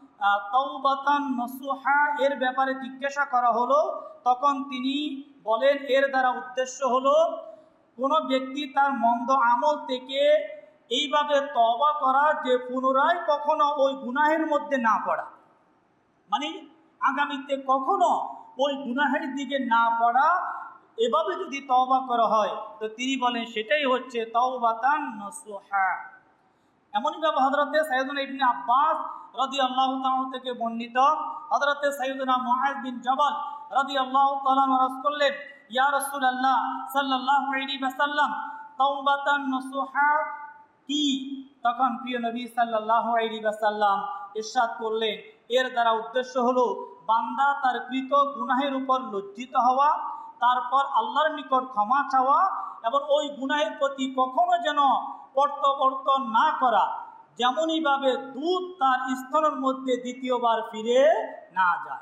Speaker 2: তাওবাতান নসুহা এর ব্যাপারে জিজ্ঞাসা করা হলো, তখন তিনি বলেন, এর দ্বারা উদ্দেশ্য হলো কোনো ব্যক্তি তার মন্দ আমল থেকে এইভাবে তওবা করা যে পুনরায় কখনো ওই গুনাহের মধ্যে না পড়া, মানে আগামীতে কখনো ওই গুনাহের দিকে না পড়া। এভাবে যদি তওবা করা হয়, তো তিনি বলেন সেটাই হচ্ছে তাওবাতান নসুহা। এমনইভাবে হযরতে সাইয়েদনা ইবনে আব্বাস রাদিয়াল্লাহু তাআলা থেকে বর্ণিত, হযরতে সাইয়েদনা মুআয বিন জাবাল রাদিয়াল্লাহু তাআলা আরজ করলেন, ইয়া রাসূলুল্লাহ সাল্লাল্লাহু আলাইহি ওয়াসাল্লাম, তাওবাতান নসুহা কি? তখন প্রিয় নবী সাল্লাল্লাহু আলাইহি ওয়াসাল্লাম ইরশাদ করলেন, এর দ্বারা উদ্দেশ্য হলো বান্দা তার কৃত গুনাহের উপর লজ্জিত হওয়া তারপর আল্লাহর নিকট ক্ষমা চাওয়া এবং ওই গুনাহের প্রতি কখনো যেন প্রত্যাবর্তন না করা, যেমনইভাবে দুধ তার স্তনের মধ্যে দ্বিতীয়বার ফিরে না যায়।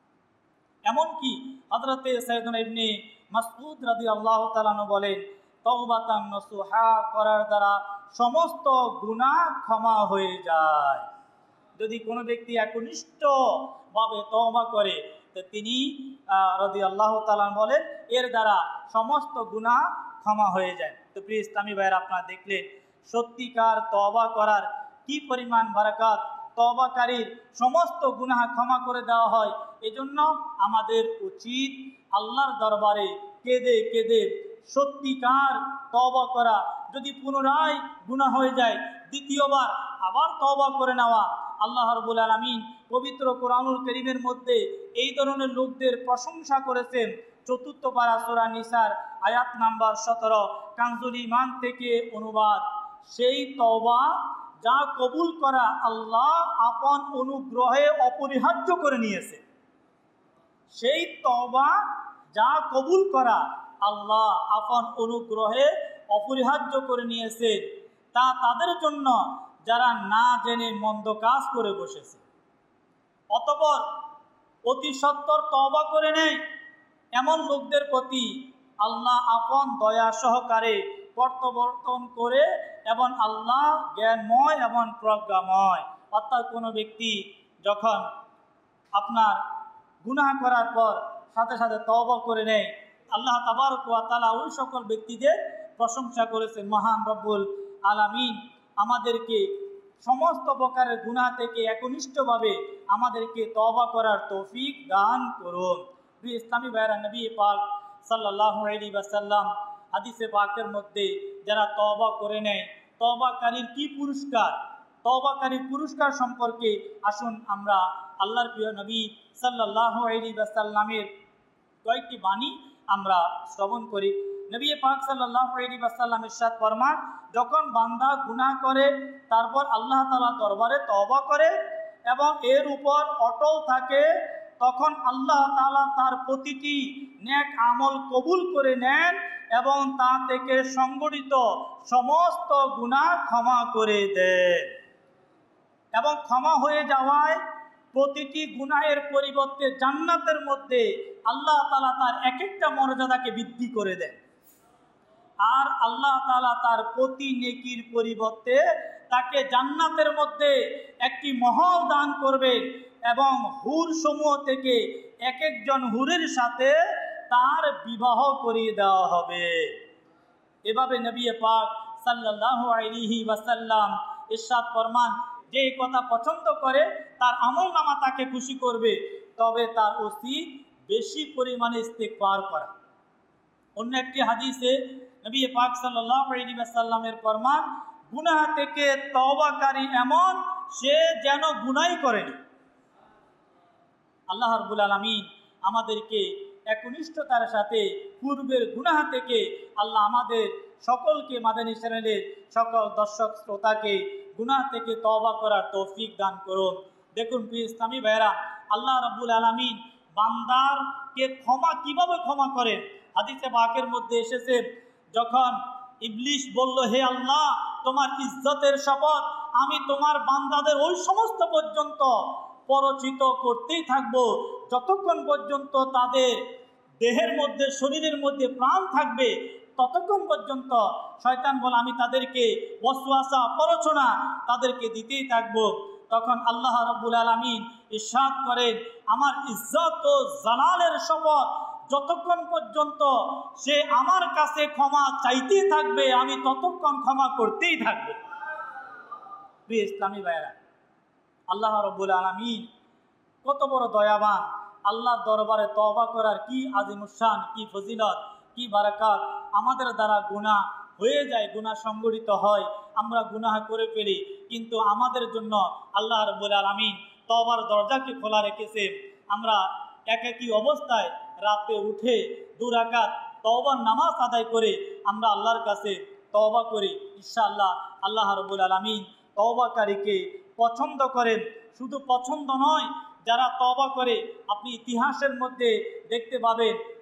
Speaker 2: এমনকি হযরতে সাইয়েদুনা ইবনে মাসউদ রাদিয়াল্লাহু তাআলা আনহু বলেন, তাওবাতান নসুহা করার দ্বারা সমস্ত গুনাহ ক্ষমা হয়ে যায়। যদি কোনো ব্যক্তি একনিষ্ঠভাবে তওবা করে তো তিনি রাদিয়াল্লাহু তাআলা বলেন এর দ্বারা সমস্ত গুনাহ ক্ষমা হয়ে যায়। তো প্রিয় ইসলামী ভাইয়েরা, আপনারা দেখলেন সত্যিকার তওবা করার কি পরিমাণ বারাকাত, তওবাকারীর সমস্ত গুনাহ ক্ষমা করে দেওয়া হয়। এজন্য আমাদের উচিত আল্লাহর দরবারে কেঁদে কেঁদে সত্যিকার তওবা করা। যদি পুনরায় গুনাহ হয়ে যায়, দ্বিতীয়বার আবার তওবা করে নেওয়া। আল্লাহ রাব্বুল আলামিন পবিত্র কোরআনুল কারীমের মধ্যে এই ধরনের লোকদের প্রশংসা করেছেন। ৪র্থ পারা সূরা নিসার আয়াত নাম্বার ১৭, কানজুল ঈমান থেকে অনুবাদ। সেই তওবা যা কবুল করা আল্লাহ আপন অনুগ্রহে অপরিহার্য করে নিয়েছে। সেই তওবা যা কবুল করা আল্লাহ আপন অনুগ্রহে অপরিহার্য করে নিয়েছে, তা তাদের জন্য যারা না জেনে মন্দ কাজ করে বসেছে, অতঃপর অতি সত্বর তওবা করে নেয়, এমন লোকদের প্রতি আল্লাহ আপন দয়া সহকারে প্রত্যাবর্তন করে এবং আল্লাহ জ্ঞানময় এবং প্রজ্ঞাময়। অর্থাৎ কোনো ব্যক্তি যখন আপনার গুনাহ করার পর সাথে সাথে তওবা করে নেয়, আল্লাহ তাবারক ওয়া তাআলা ওই সকল ব্যক্তিদের প্রশংসা করেছেন। মহান রব্বুল আলামিন আমাদেরকে সমস্ত প্রকারের গুনাহ থেকে একনিষ্ঠভাবে আমাদেরকে তওবা করার তৌফিক দান করুন। প্রিয় ইসলামী ভাইয়েরা, নবী পাক সাল্লাল্লাহু আলাইহি ওয়াসাল্লাম হাদিসে পাকের মধ্যে যারা তওবা করে নেয়, তওবাকারীর কি পুরস্কার, তওবাকারীর পুরস্কার সম্পর্কে আসুন আমরা আল্লাহর প্রিয় নবী সাল্লাল্লাহু আলাইহি ওয়াসাল্লামের কয়েকটি বাণী আমরা শ্রবণ করি। নবী পাক সাল্লাল্লাহু আলাইহি ওয়াসাল্লাম ইরশাদ ফরমান, যখন বান্দা গুনাহ করে তারপর আল্লাহ তাআলা দরবারে তওবা করে এবং এর উপর অটল থাকে, তখন আল্লাহ তাআলা তার প্রতিটি নেক আমল কবুল করে নেন এবং তা থেকে সংগঠিত সমস্ত গুনাহ ক্ষমা করে দেন। এবং ক্ষমা হয়ে যাওয়ায় প্রতিটি গুনাহের পরিবর্তে জান্নাতের মধ্যে আল্লাহ তাআলা তার এক একটা মর্যাদাকে বৃদ্ধি করে দেন। আর আল্লাহ তাআলা তার প্রতি নেকির পরিবর্তে তাকে জান্নাতের মধ্যে একটি মহল দান করবেন এবং হুর সমূহ থেকে এক একজন হুরের সাথে তার বিবাহ করিয়ে দেওয়া হবে। এভাবে নবী পাক সাল্লাল্লাহু আলাইহি ওয়াসাল্লাম ইরশাদ ফরমান, যে কথা পছন্দ করে তার আমলনামা তাকে খুশি করবে, তবে তার উচিত বেশি পরিমাণে ইস্তিগফার করা। অন্য একটি হাদিসে নবী পাক সাল্লাল্লাহু আলাইহি ওয়াসাল্লামের ফরমান, গুনাহ থেকে তওবাকারী এমন সে যেন গুনাহই করেনি। আল্লাহ রাব্বুল আলামিন আমাদেরকে একনিষ্ঠতার সাথে পূর্বের গুনাহ থেকে আল্লাহ আমাদের সকলকে, মাদানী চ্যানেলের সকল দর্শক শ্রোতাকে গুনাহ থেকে তওবা করার তৌফিক দান করুন। দেখুন প্রিয় ইসলামী ভাইয়েরা, আল্লাহ রাব্বুল আলামিন বান্দারকে ক্ষমা কিভাবে ক্ষমা করেন। হাদিসে পাকের মধ্যে এসেছে, যখন ইবলিস বলল, হে আল্লাহ, তোমার ইজ্জতের শপথ, আমি তোমার বান্দাদের ওই সমস্ত পর্যন্ত পরচিত করতেই থাকবো যতক্ষণ পর্যন্ত তাদের দেহের মধ্যে, শরীরের মধ্যে প্রাণ থাকবে, ততক্ষণ পর্যন্ত। শয়তান বলে, আমি তাদেরকে ওয়াসওয়াসা, প্ররোচনা তাদেরকে দিতেই থাকবো। তখন আল্লাহ রাব্বুল আলামিন ইরশাদ করেন, আমার ইজ্জত ও জালালের শপথ, যতক্ষণ পর্যন্ত সে আমার কাছে ক্ষমা চাইতেই থাকবে আমি ততক্ষণ ক্ষমা করতেই থাকবো। প্রিয় ইসলামী ভাইয়েরা, আল্লাহ রাব্বুল আলামিন কত বড় দয়াবান। আল্লাহর দরবারে তওবা করার কি আজিমুশান, কি ফজিলত, কি বারাকাত। আমাদের দ্বারা গুনাহ হয়ে যায়, গুনাহ সংগঠিত হয়, আমরা গুনাহ করে ফেলি, কিন্তু আমাদের জন্য আল্লাহ রাব্বুল আলামিন তওবার দরজাকে খোলা রেখেছে। আমরা একাকী অবস্থায় রাতে উঠে 2 রাকাত তওবার নামাজ আদায় করে আমরা আল্লাহর কাছে তওবা করি। ইনশাআল্লাহ আল্লাহ রাব্বুল আলামিন তওবাকারীকে পছন্দ করেন। শুধু পছন্দ নয়, যারা তওবা করে আপনি ইতিহাসের মধ্যে দেখতে পাবেন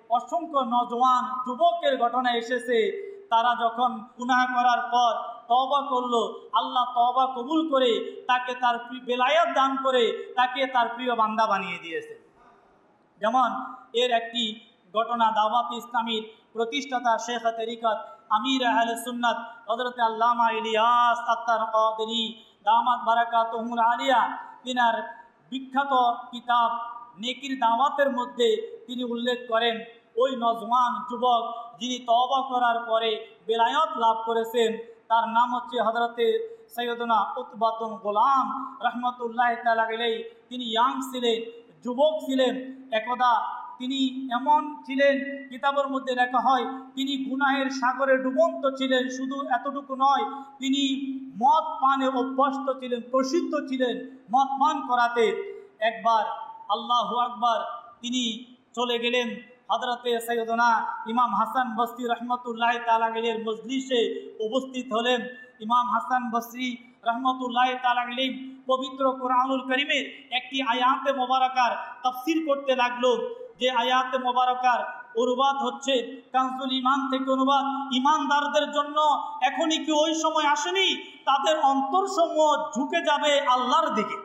Speaker 2: অসংখ্য নজওয়ান যুবকের ঘটনা এসেছে, তারা যখন গুনাহ করার পর তওবা করলো, আল্লাহ তওবা কবুল করে তাকে তার বেলায়াত দান করে তাকে তার প্রিয় বান্দা বানিয়ে দিয়েছে। যেমন এর একটি ঘটনা, দাওয়াত ইসলামীর প্রতিষ্ঠাতা শেখ তরিকত আমির আহলে সুন্নাত হযরত আল্লামা ইলিয়াস আত্তার কাদরি দামাত বারাকাতুহুল আলিয়া, তিনার বিখ্যাত কিতাব নেকির দাওয়াতের মধ্যে তিনি উল্লেখ করেন, ওই নজওয়ান যুবক যিনি তওবা করার পরে বেলায়াত লাভ করেছেন, তার নাম হচ্ছে হযরতে সৈয়দনা উতবাতুল গোলাম রহমতুল্লাহ তাআলা আলাইহি। তিনি ইয়াং ছিলেন, যুবক ছিলেন। একদা তিনি এমন ছিলেন, কিতাবের মধ্যে লেখা হয় তিনি গুনাহের সাগরে ডুবন্ত ছিলেন। শুধু এতটুকু নয়, তিনি মদ পানে অভ্যস্ত ছিলেন, প্রসিদ্ধ ছিলেন মদ পান করাতে। একবার আল্লাহু আকবার, তিনি চলে গেলেন হযরতে সৈয়দনা ইমাম হাসান বসরি রহমতুল্লাহ তাআলা আলাইহির মজলিসে উপস্থিত হলেন। ইমাম হাসান বসরি রহমতুল্লাহ তাআলা আলাইহি পবিত্র কোরআনুল কারীমের একটি আয়াতে মোবারকার তাফসীর করতে লাগলো, যে আয়াতে মোবারকার অনুবাদ হচ্ছে কানজুল ঈমান থেকে অনুবাদ, ঈমানদারদের জন্য এখনই কি ওই সময় আসেনি তাদের অন্তরসমূহ ঝুঁকে যাবে আল্লাহর দিকে।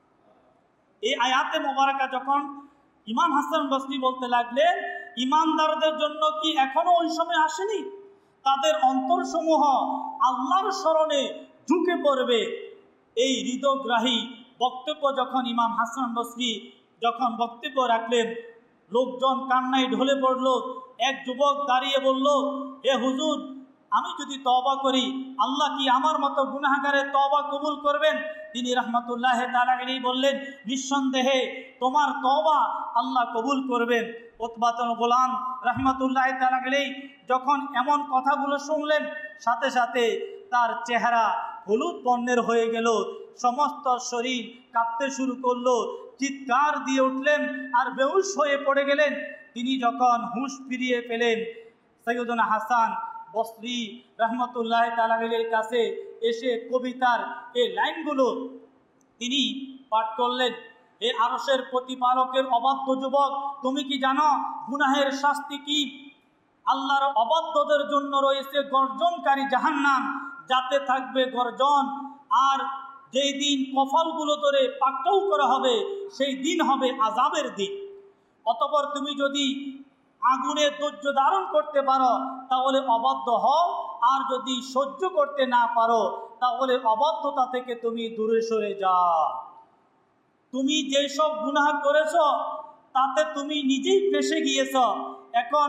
Speaker 2: এই আয়াতে মোবারকা যখন ইমাম হাসান বসরি বলতে লাগলেন, ঈমানদারদের জন্য কি এখনো ওই সময় আসেনি তাদের অন্তরসমূহ আল্লাহর স্মরণে ঝুঁকে পড়বে। এই হৃদয়গ্রাহী বক্তব্য যখন ইমাম হাসান বসরি যখন বক্তব্য রাখলেন, লোকজন কান্নায় ঢলে পড়ল। এক যুবক দাঁড়িয়ে বলল, হে হুজুর, আমি যদি তওবা করি আল্লাহ কি আমার মতো গুনাহগারের তওবা কবুল করবেন? তিনি রহমতুল্লাহ তাআলা আলাইহি বললেন, নিঃসন্দেহে তোমার তওবা আল্লাহ কবুল করবেন। উতবাতুল গোলাম রহমতুল্লাহ তাআলা আলাইহি যখন এমন কথাগুলো শুনলেন, সাথে সাথে তার চেহারা হলুদ বর্ণের হয়ে গেল, সমস্ত শরীর কাঁপতে শুরু করলো, চিৎকার দিয়ে উঠলেন আর বেহুশ হয়ে পড়ে গেলেন। তিনি যখন হুঁশ ফিরিয়ে পেলেন, সৈয়দনা হাসান বসরি রহমতুল্লাহ তাআলা আলাইহির কাছে এসে কবিতার এই লাইনগুলো তিনি পাঠ করলেন। এ আরশের প্রতিপালকের অবাধ্য যুবক, তুমি কি জানো গুনাহের শাস্তি কি? আল্লাহর অবাধ্যদের জন্য রয়েছে গর্জনকারী জাহান্নাম, যাতে থাকবে গর্জন। আর যেই দিন কফলগুলো ধরে পাকড়াও করা হবে, সেই দিন হবে আযাবের দিন। অতঃপর তুমি যদি আগুনে ধৈর্য ধারণ করতে পারো তাহলে অবাধ্য হও, আর যদি সহ্য করতে না পারো তাহলে অবাধ্যতা থেকে তুমি দূরে সরে যাও। তুমি যেসব গুনাহ করেছ তাতে তুমি নিজেই ফেঁসে গিয়েছ, এখন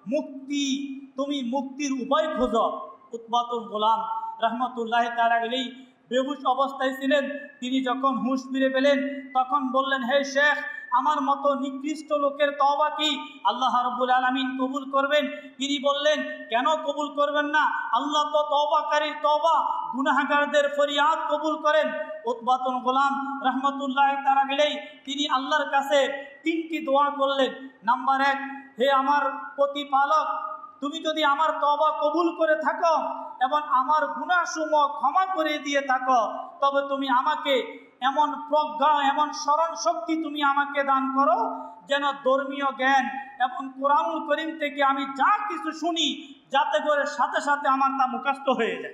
Speaker 2: তুমি মুক্তির উপায় খোঁজো। উতবাতুল গোলাম রহমতুল্লাহ তাআলা আলাইহি বেহুশ অবস্থায় ছিলেন। তিনি যখন হুঁশ ফিরে পেলেন তখন বললেন, হে শেখ, আমার মতো নিকৃষ্ট লোকের তওবা কি আল্লাহ রাব্বুল আলামিন কবুল করবেন? তিনি বললেন, কেন কবুল করবেন না? আল্লাহ তো তওবাকারীর তওবা, গুনাহগারদের ফরিয়াদ কবুল করেন। উতবাতুল গোলাম রহমতুল্লাহ তাআলা আলাইহি তিনি আল্লাহর কাছে 3টি দোয়া করলেন। নাম্বার 1, হে আমার প্রতিপালক, তুমি যদি আমার তওবা কবুল করে থাকো এবং আমার গুনাহসমূহ ক্ষমা করে দিয়ে থাকো, তবে তুমি আমাকে এমন প্রজ্ঞা, এমন স্মরণ শক্তি তুমি আমাকে দান করো যেন ধর্মীয় জ্ঞান এবং কোরআনুল কারীম থেকে আমি যা কিছু শুনি যাতে করে সাথে সাথে আমার তা মুখস্থ হয়ে যায়।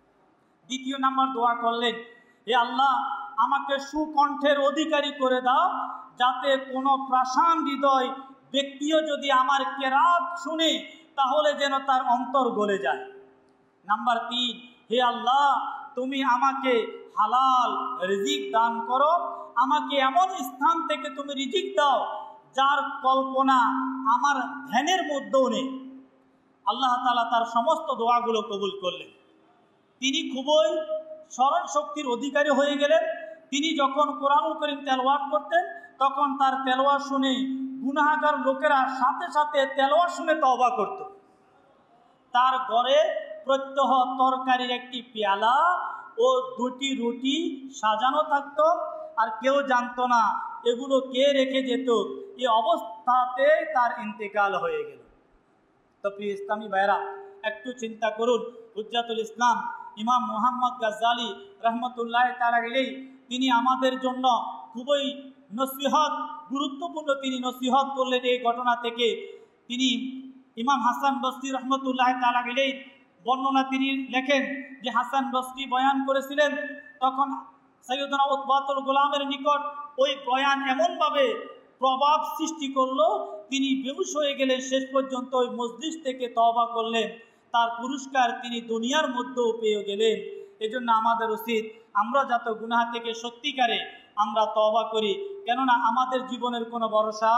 Speaker 2: 2 নম্বর দোয়া করলেন, হে আল্লাহ, আমাকে সুকণ্ঠের অধিকারী করে দাও, যাতে কোনো প্রাসান হৃদয় ব্যক্তিও যদি আমার কেরাত শুনে তাহলে যেন তার অন্তর গলে যায়। নাম্বার 3, হে আল্লাহ, তুমি আমাকে হালাল রিজিক দান করো, আমাকে এমন স্থান থেকে তুমি রিজিক দাও যার কল্পনা আমার ধ্যানের মধ্যেও নেই। আল্লাহ তাআলা তার সমস্ত দোয়াগুলো কবুল করলেন। তিনি খুবই স্মরণ শক্তির অধিকারী হয়ে গেলেন। তিনি যখন কোরআনুল কারীম তেলাওয়াত করতেন তখন তার তেলাওয়াত শুনে গুনাহগার লোকেরা সাথে সাথে তেলাওয়াত শুনে তওবা করত। তার ঘরে প্রত্যহ তরকারির একটি পেয়ালা ও 2টি রুটি সাজানো থাকতো, আর কেউ জানতো না এগুলো কে রেখে যেত। এই অবস্থাতে তার ইন্তেকাল হয়ে গেল। তো প্রিয় ইসলামী ভাইরা, একটু চিন্তা করুন, হুজ্জাতুল ইসলাম ইমাম মুহাম্মদ গাজ্জালী রহমতুল্লাহ তাআলা আলাইহি তিনি আমাদের জন্য খুবই নসিহত, গুরুত্বপূর্ণ তিনি নসিহত করলেন এই ঘটনা থেকে। তিনি ইমাম হাসান বসরি রহমতুল্লাহ তাআলা আলাইহি বর্ণনা তিনি লেখেন যে হাসান বসরি বয়ান করেছিলেন, তখন সাইয়্যিদুনা উতবাতুল গোলামের নিকট ওই বয়ান এমনভাবে প্রভাব সৃষ্টি করলো, তিনি বেহুশ হয়ে গেলেন। শেষ পর্যন্ত ওই মজলিস থেকে তওবা করলেন, তার পুরস্কার তিনি দুনিয়ার মধ্যেও পেয়ে গেলেন। এজন্য আমাদের উচিত আমরা যত গুনাহ থেকে সত্যিকারে আমরা তওবা করি, কেননা আমাদের জীবনের কোনো ভরসা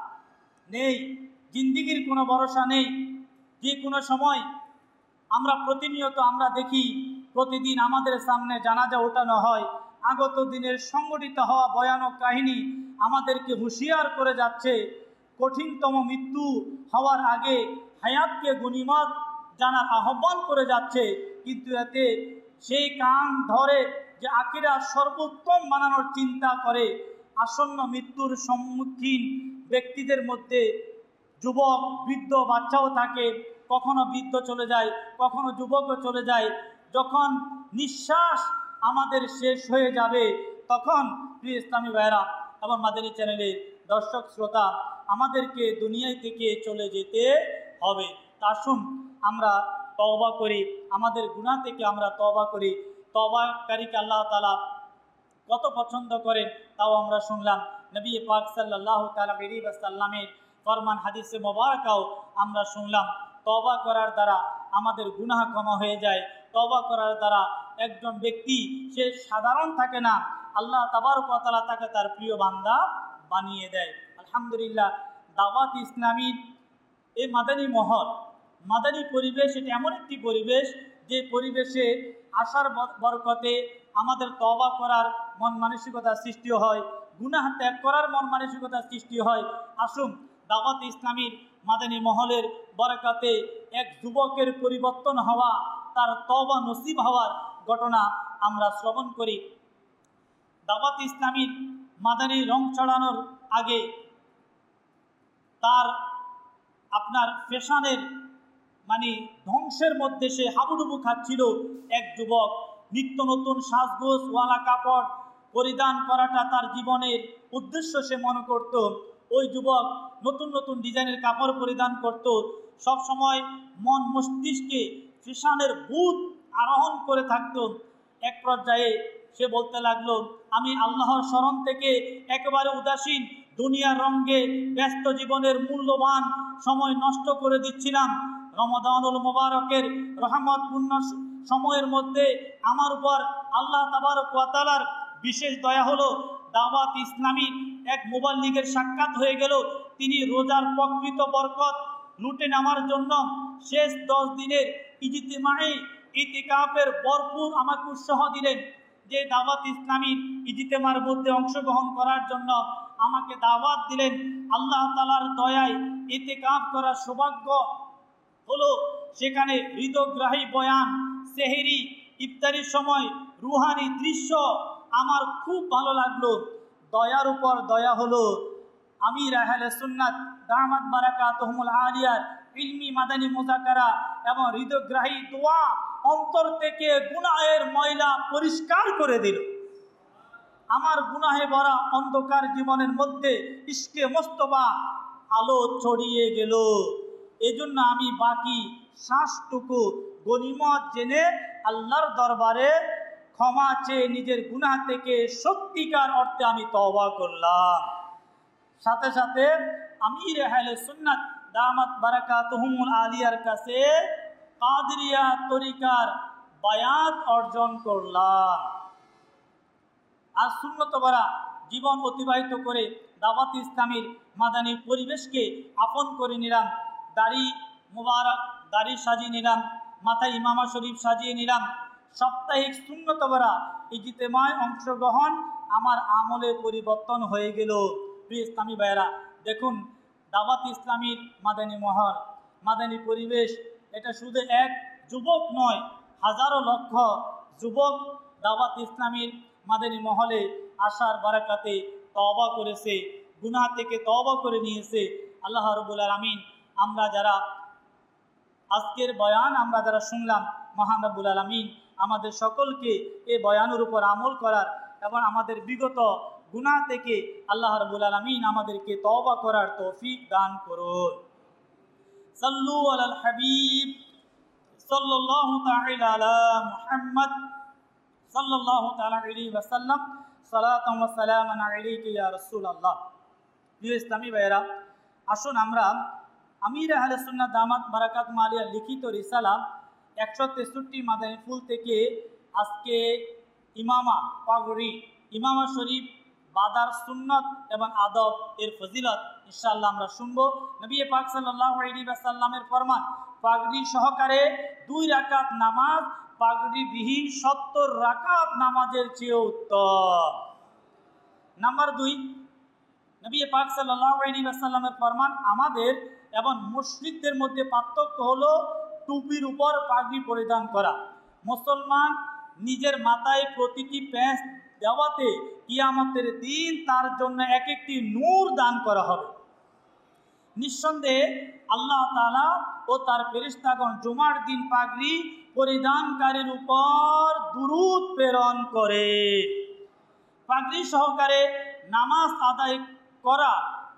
Speaker 2: নেই, জিন্দিগির কোনো ভরসা নেই। যে কোনো সময় আমরা প্রতিনিয়ত আমরা দেখি প্রতিদিন আমাদের সামনে জানাজা ওঠানো হয়। আগত দিনের সংগঠিত হওয়া ভয়ানক কাহিনী আমাদেরকে হুঁশিয়ার করে যাচ্ছে। কঠিনতম মৃত্যু হওয়ার আগে হায়াতকে গনিমত জানার আহ্বান করে যাচ্ছে, কিন্তু এতে সেই কান ধরে যে আখিরাত সর্বোত্তম বানানোর চিন্তা করে। আসন্ন মৃত্যুর সম্মুখীন ব্যক্তিদের মধ্যে যুবক, বৃদ্ধ, বাচ্চাও থাকে। কখনো বৃদ্ধ চলে যায়, কখনো যুবকও চলে যায়। যখন নিঃশ্বাস আমাদের শেষ হয়ে যাবে, তখন প্রিয় ইসলামী ভাইরা এবং মাদানী চ্যানেলের দর্শক শ্রোতা, আমাদেরকে দুনিয়া থেকে চলে যেতে হবে। তা আসুন আমরা তওবা করি, আমাদের গুনাহ থেকে আমরা তওবা করি। তওবাকারীকে আল্লাহ তাআলা কত পছন্দ করেন তাও আমরা শুনলাম। নবী পাক সাল্লাল্লাহু তাআলা আলাইহি ওয়াসাল্লামের ফরমান হাদিসে মোবারকাও আমরা শুনলাম। তওবা করার দ্বারা আমাদের গুনাহ ক্ষমা হয়ে যায়। তওবা করার দ্বারা একজন ব্যক্তি সে সাধারণ থাকে না, আল্লাহ তাবারক ওয়া তাআলা তাকে তার প্রিয় বান্দা বানিয়ে দেয়। আলহামদুলিল্লাহ, দাওয়াত ইসলামীর এই মাদানী মহল, মাদানী পরিবেশ, এটা এমন একটি পরিবেশ যে পরিবেশে আসার বরকতে আমাদের তওবা করার মন মানসিকতা সৃষ্টি হয়, গুনাহ ত্যাগ করার মন মানসিকতা সৃষ্টি হয়। আসুন দাওয়াত ইসলামীর মাদানী মহলের বরকতে এক যুবকের পরিবর্তন হওয়া, তার তওবা নসিব হওয়ার ঘটনা আমরা শ্রবণ করি। দাওয়াত ইসলামীর মাদানী রং চড়ানোর আগে তার আপনার ফ্যাশনের ধ্বংসের মধ্যে সে হাবুডুবু খাচ্ছিল। এক যুবক নিত্য নতুন সাজগোজ ওয়ালা কাপড় পরিধান করাটা তার জীবনের উদ্দেশ্য সে মনে করত। ওই যুবক নতুন নতুন ডিজাইনের কাপড় পরিধান করত। সব সময় মন মস্তিষ্কে ফ্যাশনের ভূত আরোহণ করে থাকত। এক পর্যায়ে সে বলতে লাগলো, আমি আল্লাহর স্মরণ থেকে একেবারে উদাসীন, দুনিয়ার রঙে ব্যস্ত জীবনের মূল্যবান সময় নষ্ট করে দিচ্ছিলাম। রমাদানুল মুবারকের রহমতপূর্ণ সময়ের মধ্যে আমার উপর আল্লাহ তাবারক ওয়া তাআলার বিশেষ দয়া হলো। দাওয়াত ইসলামীর এক মুবাল্লিগের সাক্ষাৎ হয়ে গেল। তিনি রোজার প্রকৃত বরকত লুটে নেওয়ার জন্য শেষ 10 দিনের ইজতিমাই ইতিকাফের ভরপুর আমাকে উৎসাহ দিলেন, যে দাওয়াত ইসলামীর ইজতিমার মধ্যে অংশগ্রহণ করার জন্য আমাকে দাওয়াত দিলেন। আল্লাহ তাআলার দয়ায় ইতিকাফ করার সৌভাগ্য হলো। সেখানে হৃদয়গ্রাহী বয়ান, সেহরি, ইফতারির সময় রুহানি দৃশ্য আমার খুব ভালো লাগলো। দয়ার উপর দয়া হলো। আমির আহলে সুন্নাত দামাত বারাকাতুহুমুল আলিয়ার ইলমি মাদানী মুযাকারা এবং হৃদয়গ্রাহী দোয়া অন্তর থেকে গুনাহের ময়লা পরিষ্কার করে দিল। আমার গুনাহে ভরা অন্ধকার জীবনের মধ্যে ইশকে মোস্তফা আলো ছড়িয়ে গেল। এজন্য আমি বাকি শ্বাসটুকু গনিমত জেনে আল্লাহর দরবারে ক্ষমা চেয়ে নিজের গুনাহ থেকে সত্যিকার অর্থে আমি তওবা করলাম। সাথে সাথে আমির আহলে সুন্নাত দামাত বারাকাতুহুমুল আলিয়ার কাছে কাদরিয়া তরিকার বায়াত অর্জন করলাম। আর সুন্নত ভরা জীবন অতিবাহিত করে দাওয়াত ইসলামীর মাদানী পরিবেশকে আপন করে নিলাম। দাড়ি মুবারক, দাড়ি সাজিয়ে নিলাম, মাথায় ইমামা শরীফ সাজিয়ে নিলাম। সাপ্তাহিক সুন্নত ভরা ইজতিমায় অংশগ্রহণ আমার আমলে পরিবর্তন হয়ে গেল। প্রিয় ইসলামী ভাইয়েরা, দেখুন দাওয়াত ইসলামীর মাদানী মহল, মাদানী পরিবেশ, এটা শুধু এক যুবক নয়, হাজারো লক্ষ যুবক দাওয়াত ইসলামীর মাদানী মহলে আসার বারাকাতে তওবা করেছে, গুনাহ থেকে তওবা করে নিয়েছে। আল্লাহ রাব্বুল আলামিন আমরা যারা আজকের বয়ান আমরা যারা শুনলাম, মহান রাব্বুল আলামিন আমাদের সকলকে এই বয়ানের উপর আমল করার এবং আমাদের বিগত গুনাহ থেকে আল্লাহ রাব্বুল আলামিন আমাদেরকে তওবা করার তৌফিক দান করুন। সাল্লু আলাল হাবিব সাল্লাল্লাহু তাআলা আলা মুহাম্মদ সাল্লাল্লাহু তাআলা আলাইহি ওয়াসাল্লাম সালাতাম ওয়া সালামান আলাইকা ইয়া রাসূলুল্লাহ। প্রিয় ইসলামী ভাইয়েরা, আসুন আমরা আমির আহলে সুন্নাত দামাত বারাকাত মালিয়া লিখিত রিসালা 163 মাদানী ফুল থেকে আজকে ইমামা পাগড়ি, ইমামা শরীফ, বাদার সুন্নত এবং আদব এর ফজিলত ইনশাআল্লাহ আমরা শুনবো। নবী পাক সাল্লাল্লাহু আলাইহি ওয়াসাল্লামের ফরমান, পাগড়ি সহকারে 2 রাকাত নামাজ পাগড়ি বিহীন 70 রাকাত নামাজের চেয়ে উত্তম। নাম্বার 2, নবী পাক সাল্লাল্লাহু আলাইহি ওয়াসাল্লামের ফরমান, আমাদের এবং মুশরিকদের মধ্যে পার্থক্য হলো টুপির উপর পাগড়ি পরিধান করা। মুসলমান নিজের মাথায় প্রতিটি প্যাঁচ দেওয়াতে কিয়ামতের দিন তার জন্য এক একটি নূর দান করা হবে। নিঃসন্দেহে আল্লাহ তাআলা ও তার ফেরেশতাগণ জুমার দিন পাগড়ি পরিধানকারীর উপর দুরূদ প্রেরণ করে। পাগড়ি সহকারে নামাজ আদায় করা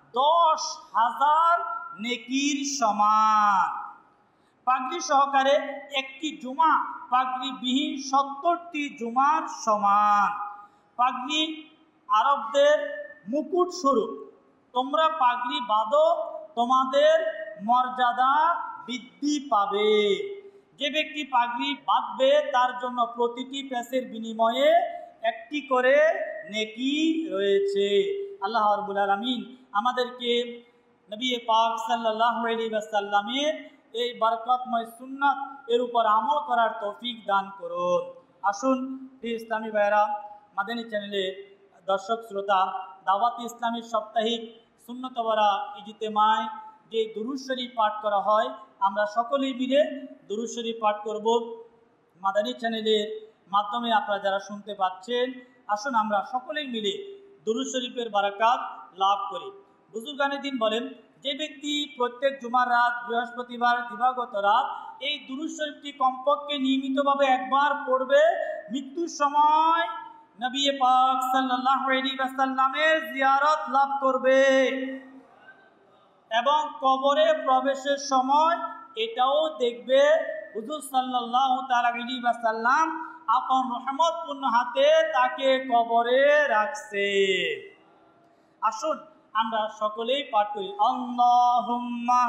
Speaker 2: 10,000 নেকির সমান। পাগড়ি সহকারে একটি জুমা পাগড়ি বিহীন 70টি জুমার সমান। পাগড়ি আরবদের মুকুট স্বরূপ। তোমরা পাগড়ি বাঁধো, তোমাদের মর্যাদা বৃদ্ধি পাবে। যে ব্যক্তি পাগড়ি বাঁধবে তার জন্য প্রতিটি প্যাঁচের বিনিময়ে একটি করে নেকি রয়েছে। আল্লাহ রাব্বুল আলামিন আমাদেরকে নবী পাক সাল্লাল্লাহু আলাইহি ওয়াসাল্লামের এই বরকতময় সুন্নাত এর উপর আমল করার তৌফিক দান করুন। আসুন ইসলামী ভাইরা, মাদানী চ্যানেলের দর্শক শ্রোতা, দাওয়াতে ইসলামীর সাপ্তাহিক সুন্নত ভরা ইজতেমায় যে দুরূদ শরীফ পাঠ করা হয়, আমরা সকলেই মিলে দুরূদ শরীফ পাঠ করব। মাদানী চ্যানেলের মাধ্যমে আপনারা যারা শুনতে পাচ্ছেন, আসুন আমরা সকলেই মিলে দুরূদ শরীফের বারাকাত লাভ করি। বুজুর্গানে দিন বলেন, যে ব্যক্তি প্রত্যেক জুমার রাত, বৃহস্পতিবার দিবাগত রাত এই দুরূদ শরীফটি কমপক্ষে নিয়মিতভাবে একবার পড়বে, মৃত্যুর সময় নবী পাক সাল্লাল্লাহু আলাইহি ওয়াসাল্লামের জিয়ারত লাভ করবে এবং কবরে প্রবেশের সময় এটাও দেখবে হুজুর সাল্লাল্লাহু তাআলা আলাইহি ওয়াসাল্লাম আপন রহমতপূর্ণ হাতে তাকে কবরে রাখছে। আসুন আমরা সকলেই পাঠ করি, আল্লাহুম্মা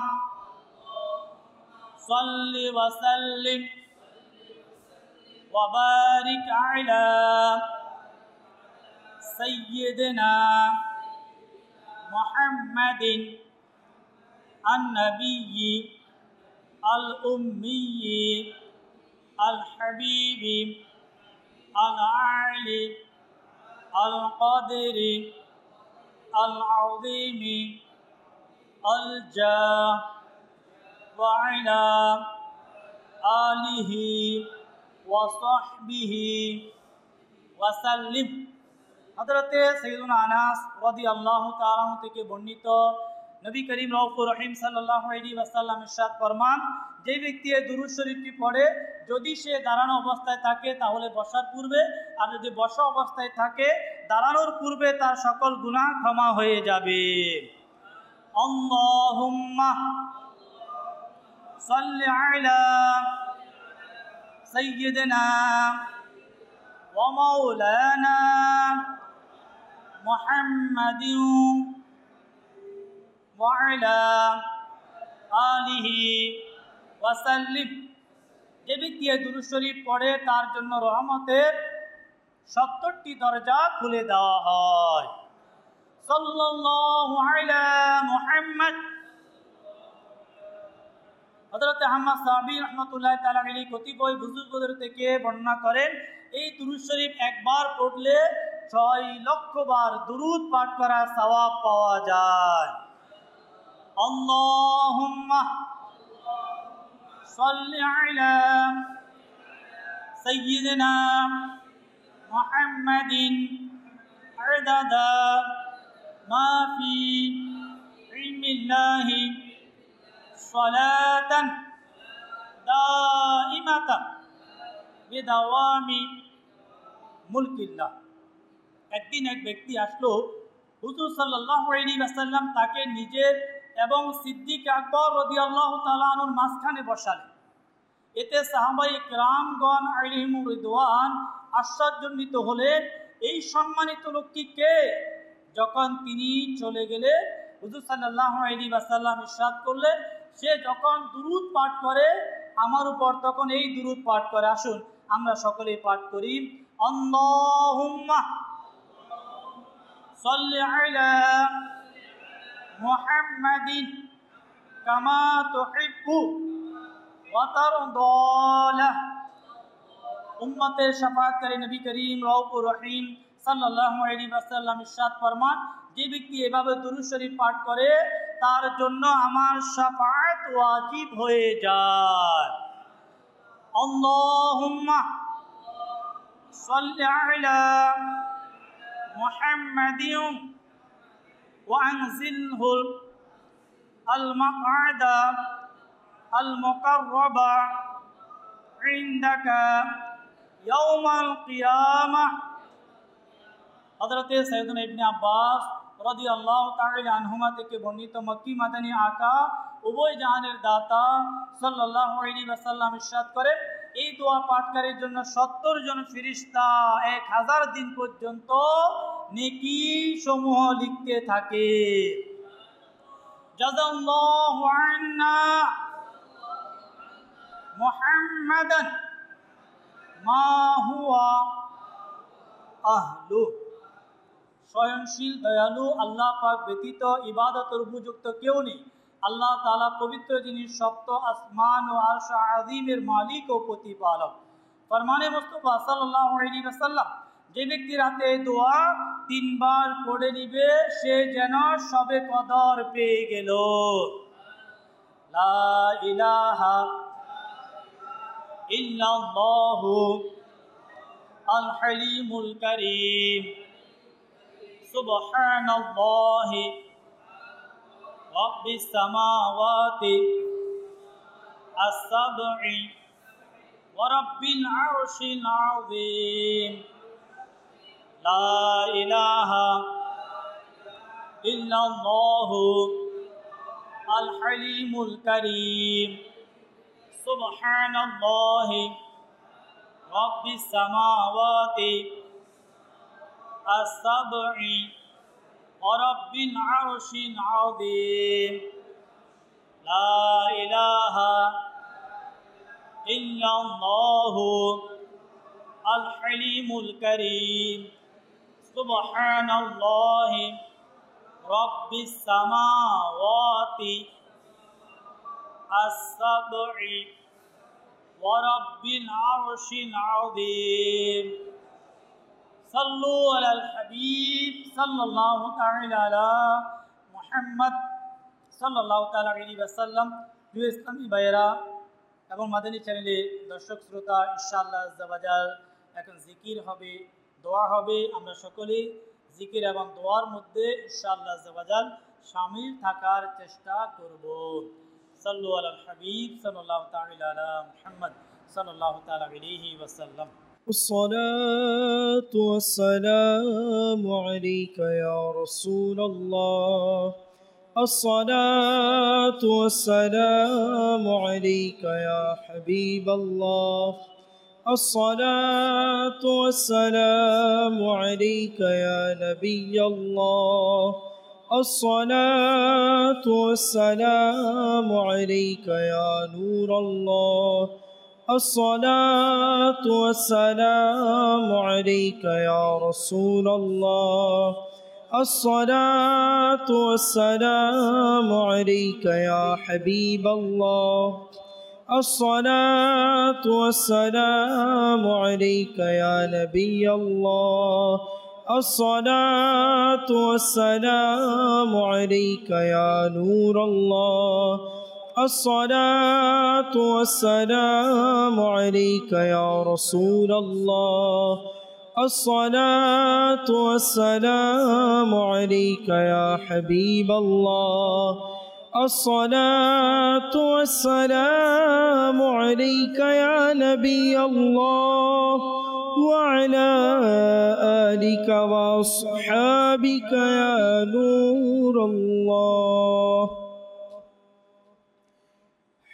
Speaker 2: সাল্লি ওয়া সাল্লিম ওয়া বারিক আলা সাইয়্যিদিনা মুহাম্মাদিন আন-নাবিয়্যি আল-উম্মিয়্যি আল-হাবিবি আল-আলি আল-কদরি আল-আযীমি আল-জাহ ওয়া আলা আলিহি ওয়া সাহবিহি ওয়া সাল্লিম। হযরতে সাইয়্যিদুনা আনাস রাদিয়াল্লাহু তাআলা আনহু থেকে বর্ণিত, নবী করিম রাউফুর রহিম সাল্লাল্লাহু আলাইহি ওয়াসাল্লাম ইরশাদ ফরমান, যে ব্যক্তি এই দুরূদ শরীফটি পড়ে, যদি সে দাঁড়ানো অবস্থায় থাকে তাহলে বসার পূর্বে, আর যদি বসা অবস্থায় থাকে দাঁড়ানোর পূর্বে তার সকল গুনাহ ক্ষমা হয়ে যাবে। আল্লাহুম্মা সাল্লি আলা সাইয়্যিদিনা ওয়া মাওলানা মুহাম্মাদিন ওয়া আলা আলিহি ওয়া সাল্লিম। যে ব্যক্তি এই দুরূদ শরীফ পড়ে তার জন্য রহমতের 70টি দরজা খুলে দেওয়া হয়। সাল্লাল্লাহু আলা মুহাম্মদ। হযরত আহমদ সাহাবী রাহমাতুল্লাহি তাআলা আলাইহি কতিপয় বুজুর্গদের থেকে বর্ণনা করেন, এই দুরূদ শরীফ একবার পড়লে 6 লক্ষ বার দুরূদ পাঠ করার সওয়াব পাওয়া যায়। আল্লাহুম্মা সাল্লি আলা সাইয়্যিদিনা মুহাম্মাদিন আদাদা মা ফি ইলমিল্লাহি সালাতান দাইমাতান বিদাওয়ামি মুলকিল্লাহ। একদিন এক ব্যক্তি আসলো, হুজুর সাল্লাল্লাহু আলাইহি ওয়াসাল্লাম তাকে নিজের এবং সিদ্দিক আকবর রাদিয়াল্লাহু তাআলা আনহুর মাঝখানে বসালেন। এতে সাহাবায়ে কিরামগণ আলাইহিমুর রিদওয়ান আশ্চর্যান্বিত হলেন, এই সম্মানিত লোকটি কে? যখন তিনি চলে গেলেন, হুজুর সাল্লাল্লাহু আলাইহি ওয়াসাল্লাম ইরশাদ করলেন, সে যখন দুরূদ পাঠ করে আমার উপর, তখন এই দুরূদ পাঠ করে। আসুন আমরা সকলেই পাঠ করি, আল্লাহুম্মা সাল্লি আলা মুহাম্মাদিন কামা তুহিব্বু ওয়া তারদা। উম্মতের শাফাআতকারী নবী করিম রউফুর রহিম সাল্লাল্লাহু আলাইহি ওয়াসাল্লাম ইরশাদ ফরমান, যে ব্যক্তি এভাবে দুরূদ শরীফ পাঠ করে তার জন্য আমার শাফাআত ওয়াজিব হয়ে যায়। আল্লাহুম্মা সাল্লি আলা মুহাম্মাদিন ওয়া আনজিলহু আল মাকআদা আল মুকাররাবা ইনদাকা ইয়াউমাল কিয়ামাহ। হযরতে সাইয়েদুনা ইবনে আব্বাস রাদিয়াল্লাহু তাআলা আনহুমা থেকে বর্ণিত, মক্কি মাদানী আকা উভয় জাহানের দাতা সাল্লাল্লাহু আলাইহি ওয়াসাল্লাম ইরশাদ করেন, এই দোয়া পাঠকারীর জন্য 70 জন ফেরেশতা 1000 দিন পর্যন্ত নেকি সমূহ লিখতে থাকে। জাযাল্লাহু আন্না মুহাম্মাদান মা হুয়া আহলু। স্বয়ংশীল দয়ালু আল্লাহ পাক ব্যতীত ইবাদতের উপযুক্ত কেউ নেই। আল্লাহ তাআলা পবিত্র, যিনি সপ্ত আসমান ও আরশ আযীমের মালিক ও প্রতিপালক। ফরমানে মুস্তাফা সাল্লাল্লাহু আলাইহি ওয়াসাল্লাম, যে ব্যক্তি রাতে দোয়া 3 বার পড়ে নিবে সে যেন সবে কদর পেয়ে গেল। লা ইলাহা ইল্লাল্লাহু আল হালিমুল কারীম, সুবহানাল্লাহি রাব্বিস সামাওয়াতি as-sab'i ওয়া রাব্বিল আরশিল আযীম। লা ইলাহা ইল্লাল্লাহু আল হালিমুল কারীম, সুবহানাল্লাহি রাব্বিস সামাওয়াতি as-sab'i ওয়া রাব্বিল আরশিল আযীম। লা ইলাহা ইল্লাল্লাহু আল হালিমুল কারীম, সুবহানাল্লাহি রাব্বিস সামাওয়াতি as-sab'i ওয়া রাব্বিল আরশিল আযীম। সাল্লু আলাল হাবিব সাল্লাল্লাহু তাআলা আলা মুহাম্মদ সাল্লাল্লাহু তাআলা আলাইহি ওয়াসাল্লাম। প্রিয় ইসলামী ভাইয়েরা এবং মাদানী চ্যানেলের দর্শক শ্রোতা, ইনশাআল্লাহ আজ্জা ওয়াজাল এখন জিকির হবে, দোয়া হবে। আমরা সকলে জিকির এবং দোয়ার মধ্যে ইনশাআল্লাহ আজ্জা ওয়াজাল শামিল থাকার চেষ্টা করব। সাল্লু আলাল হাবিব সাল্লাল্লাহু তাআলা আলা মুহাম্মদ সাল্লাল্লাহু তাআলা আলাইহি ওয়াসাল্লাম।
Speaker 1: الصلاة والسلام عليك يا رسول الله، الصلاة والسلام عليك يا حبيب الله، الصلاة والسلام عليك يا نبي الله، الصلاة والسلام عليك يا نور الله، الصلاة والسلام عليك يا رسول الله، الصلاة والسلام عليك يا حبيب الله، الصلاة والسلام عليك يا نبي الله، الصلاة والسلام عليك يا نور الله، الصلاة والسلام عليك يا رسول الله، الصلاة والسلام عليك يا حبيب الله، الصلاة والسلام عليك يا نبي الله، وعلى آلك وأصحابك يا نور الله.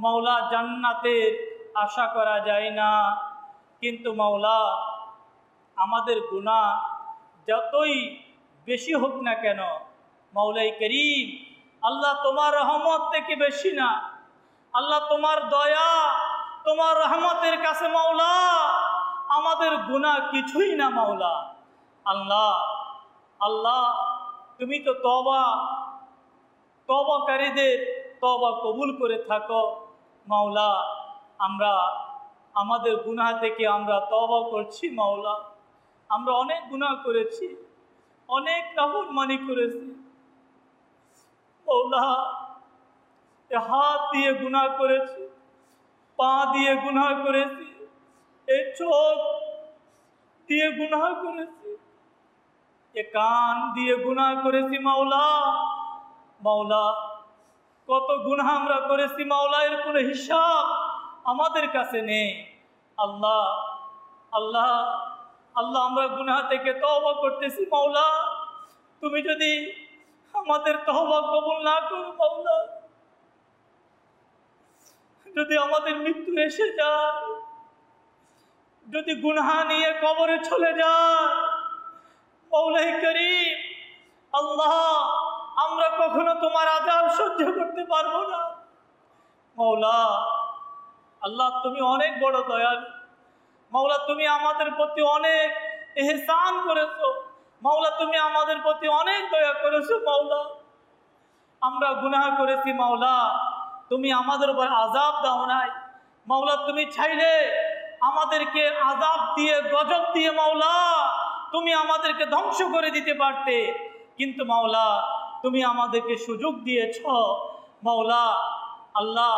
Speaker 2: মাওলা জান্নাতের আশা করা যায় না, কিন্তু মাওলা আমাদের গুনাহ যতই বেশি হোক না কেন, মাওলাই করিম আল্লাহ তোমার রহমত থেকে বেশি না, আল্লাহ তোমার দয়া তোমার রহমতের কাছে মাওলা আমাদের গুনাহ কিছুই না মাওলা। আল্লাহ আল্লাহ তুমি তো তওবাকারীদের তওবা কবুল করে থাকো মাওলা। আমরা আমাদের গুনাহ থেকে আমরা তওবা করছি মাওলা। আমরা অনেক গুনাহ করেছি, অনেক নাফরমানি করেছি মাওলা। হাত দিয়ে গুনাহ করেছি, পা দিয়ে গুনাহ করেছি, এই চোখ দিয়ে গুনাহ করেছি, এ কান দিয়ে গুনাহ করেছি মাওলা। মাওলা কত গুনাহ আমরা করেছি মাওলা, এর কোনো হিসাব আমাদের কাছে নেই। আল্লাহ আল্লাহ আল্লাহ আমরা গুনাহ থেকে তওবা করতেছি মাওলা। তুমি যদি আমাদের তওবা কবুল না করো মাওলা, যদি আমাদের মৃত্যু এসে যায়, যদি গুনাহ নিয়ে কবরে চলে যায় মাওলাই করিম আল্লাহ, আমরা কখনো তোমার আযাব সহ্য করতে পারবো না মাওলা। আল্লাহ তুমি অনেক বড় দয়ালু মাওলা, তুমি আমাদের প্রতি অনেক ইহসান করেছো মাওলা, তুমি আমাদের প্রতি অনেক দয়া করেছো মাওলা। আমরা গুনাহ করেছি মাওলা, তুমি আমাদের উপর আযাব দাও নাই মাওলা। তুমি চাইলে আমাদেরকে আযাব দিয়ে গজব দিয়ে মাওলা তুমি আমাদেরকে ধ্বংস করে দিতে পারতে, কিন্তু মাওলা তুমি আমাদেরকে সুযোগ দিয়েছ মাওলা। আল্লাহ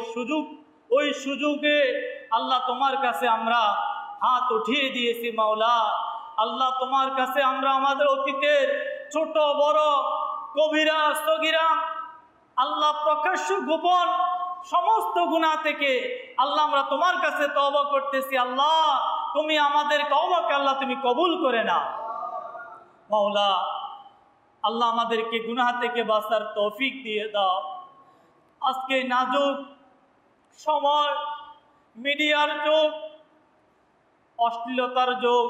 Speaker 2: ওই সুযোগে আল্লাহ তোমার কাছে আমরা হাত উঠিয়ে দিয়েছি মাওলা। আল্লাহ তোমার কাছে আমরা আমাদের অতীতের ছোট বড় কবিরা সগীরা আল্লাহ প্রকাশ্য গোপন সমস্ত গুনাহ থেকে আল্লাহ আমরা তোমার কাছে তওবা করতেছি। আল্লাহ তুমি আমাদের তওবাকে আল্লাহ তুমি কবুল করে নাও মাওলা। আল্লাহ আমাদেরকে গুনাহ থেকে বাঁচার তৌফিক দিয়ে দাও। আজকে নাজুক সময়, মিডিয়ার যুগ, অশ্লীলতার যুগ,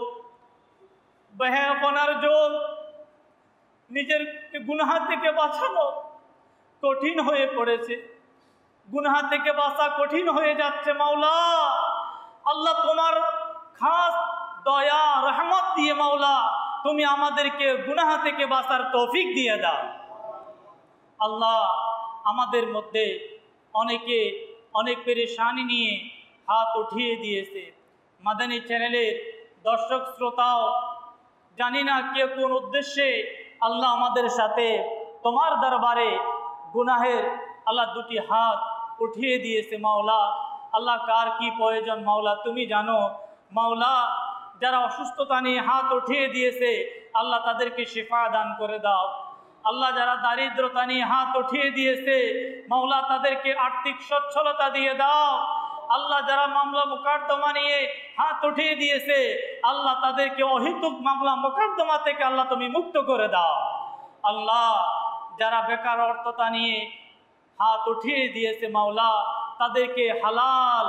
Speaker 2: বেহায়াপনার যুগ, নিজের গুনাহ থেকে বাঁচানো কঠিন হয়ে পড়েছে, গুনাহ থেকে বাঁচা কঠিন হয়ে যাচ্ছে মাওলা। আল্লাহ তোমার খাস দয়া রহমত দিয়ে মাওলা তুমি আমাদেরকে গুনাহ থেকে বাঁচার তৌফিক দিয়ে দাও। আল্লাহ আমাদের মধ্যে অনেকে অনেক পেরেশানি নিয়ে হাত উঠিয়ে দিয়েছে। মাদানী চ্যানেলের দর্শক শ্রোতাও জানি না কে কোন উদ্দেশ্যে আল্লাহ আমাদের সাথে তোমার দরবারে গুনাহের আল্লাহ দুটি হাত উঠিয়ে দিয়েছে মাওলা। আল্লাহ কার কি প্রয়োজন মাওলা তুমি জানো মাওলা। যারা অসুস্থতা নিয়ে হাত উঠিয়ে দিয়েছে আল্লাহ তাদেরকে শিফা দান করে দাও। আল্লাহ যারা দারিদ্রতা নিয়ে হাত উঠিয়ে দিয়েছে মাওলা তাদেরকে আর্থিক সচ্ছলতা দিয়ে দাও। আল্লাহ যারা মামলা মোকদ্দমা নিয়ে হাত উঠিয়ে দিয়েছে আল্লাহ তাদেরকে অহেতুক মামলা মোকদ্দমা থেকে আল্লাহ তুমি মুক্ত করে দাও। আল্লাহ যারা বেকারত্বতা নিয়ে হাত উঠিয়ে দিয়েছে মাওলা তাদেরকে হালাল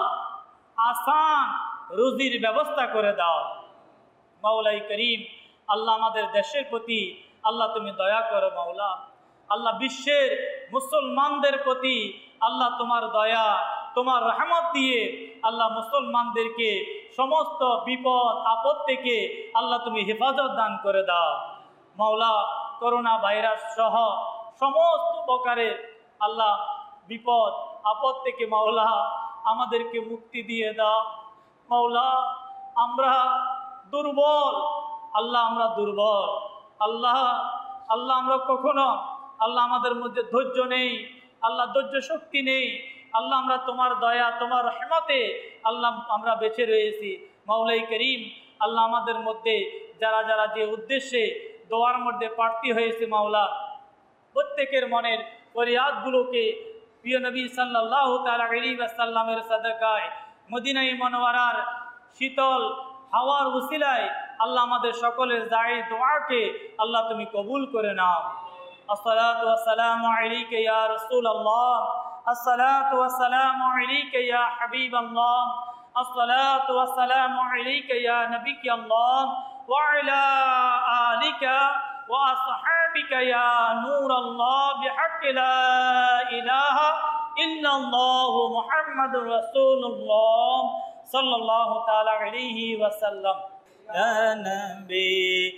Speaker 2: আসান রুজির ব্যবস্থা করে দাও মাওলাই করিম। আল্লাহ আমাদের দেশের প্রতি আল্লাহ তুমি দয়া করো মাওলা। আল্লাহ বিশ্বের মুসলমানদের প্রতি আল্লাহ তোমার দয়া তোমার রহমত দিয়ে আল্লাহ মুসলমানদেরকে সমস্ত বিপদ আপদ থেকে আল্লাহ তুমি হেফাজত দান করে দাও মাওলা। করোনা ভাইরাস সহ সমস্ত প্রকারের আল্লাহ বিপদ আপদ থেকে মাওলা আমাদেরকে মুক্তি দিয়ে দাও মাওলা। আমরা দুর্বল আল্লাহ, আমরা দুর্বল আল্লাহ। আল্লাহ আমরা কখনো আল্লাহ আমাদের মধ্যে ধৈর্য নেই আল্লাহ, ধৈর্য শক্তি নেই আল্লাহ। আমরা তোমার দয়া তোমার রহমতে আল্লাহ আমরা বেঁচে রয়েছি মাওলাই করিম। আল্লাহ আমাদের মধ্যে যারা যারা যে উদ্দেশ্যে দোয়ার মধ্যে প্রার্থী হয়েছে মাওলা প্রত্যেকের মনের ফরিয়াদগুলোকে প্রিয় নবী সাল্লাল্লাহু তাআলা আলাইহি ওয়াসাল্লামের সাদাকায় মদিনায়ে মুনাওয়ারার শীতল হাওয়ার উসিলায় আল্লাহ আমাদের সকলের জায়েজ দোয়াকে আল্লাহ তুমি কবুল করে নাও। আসসালাতু ওয়াসসালামু আলাইকা ইয়া রাসূলুল্লাহ अस्सलातु वस्सलामु अलैका या हबीब अल्लाह, अस्सलातु वस्सलामु अलैका या नबी अल्लाह व अला आलिका व अस्हाबिका या नूर अल्लाह बिहक़्क़ि ला इलाहा इल्लल्लाह मुहम्मदुर रसूलुल्लाह सल्लल्लाहु तआला अलैहि वसल्लम। या नबी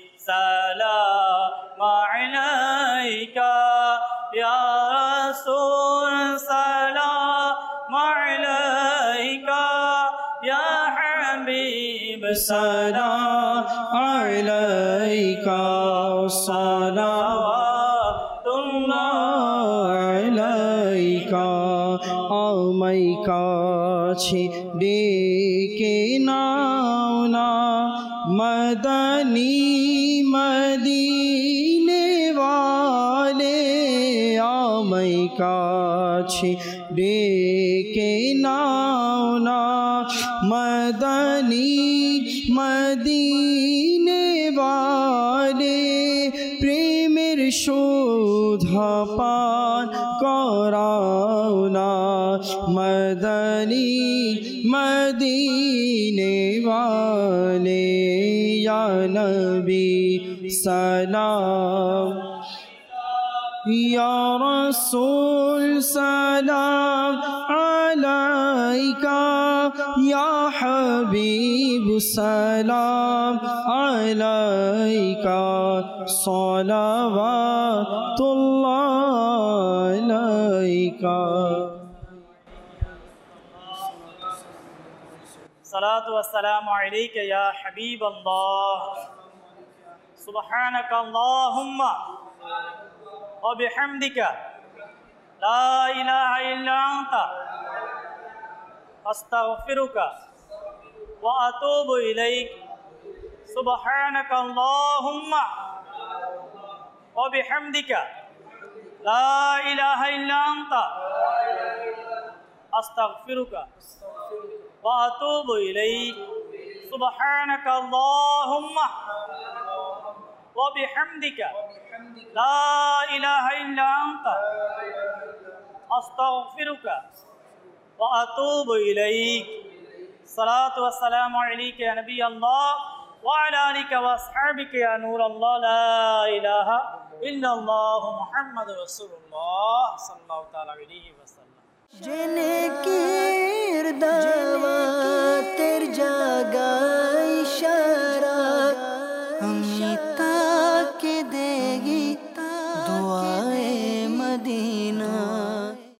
Speaker 2: सलाम अलैका, या रसूल सलाम अलैका, या हबीब
Speaker 1: सलाम अलैका, सलावतुल्लाह अलैका। आमै काछे डेके नाও না मदनी मदीने वाले, आमै काछे डेके नाও না मदनी मदीने वाले। प्रेमेर शोधा पान कराও না मदनी मदीने वाले। या नबी सलाम, या रसूल सलाम अलैका, या हबीब सलाम अलैका, सलावतुल्लाह अलैका।
Speaker 2: सलातु वस्सलामु अलैका या हबीब अल्लाह, सुब्हानक अल्लाहुम्मा व बिहम्दिका ला इलाहा इल्ला अंता अस्तगफिरुका व अतूबु इलैक। सुब्हानक अल्लाहुम्मा व बिहम्दिका ला इलाहा इल्ला अंता अस्तगफिरुका व अतूबु इलैक। सुब्हानक अल्लाहुम्मा व बिहम्दिका ला इलाहा इल्ला अंता अस्तगफिरुका व अतूबु इलैक। सलातु वस्सलामु अलैका या नबी अल्लाह व अला आलिका व अस्हाबिका या नूर अल्लाह ला इलाहा इल्लल्लाह मुहम्मदुर रसूलुल्लाह सल्लल्लाहु तआला अलैहि वसल्लम।
Speaker 3: जिनकी दावतेर जागाई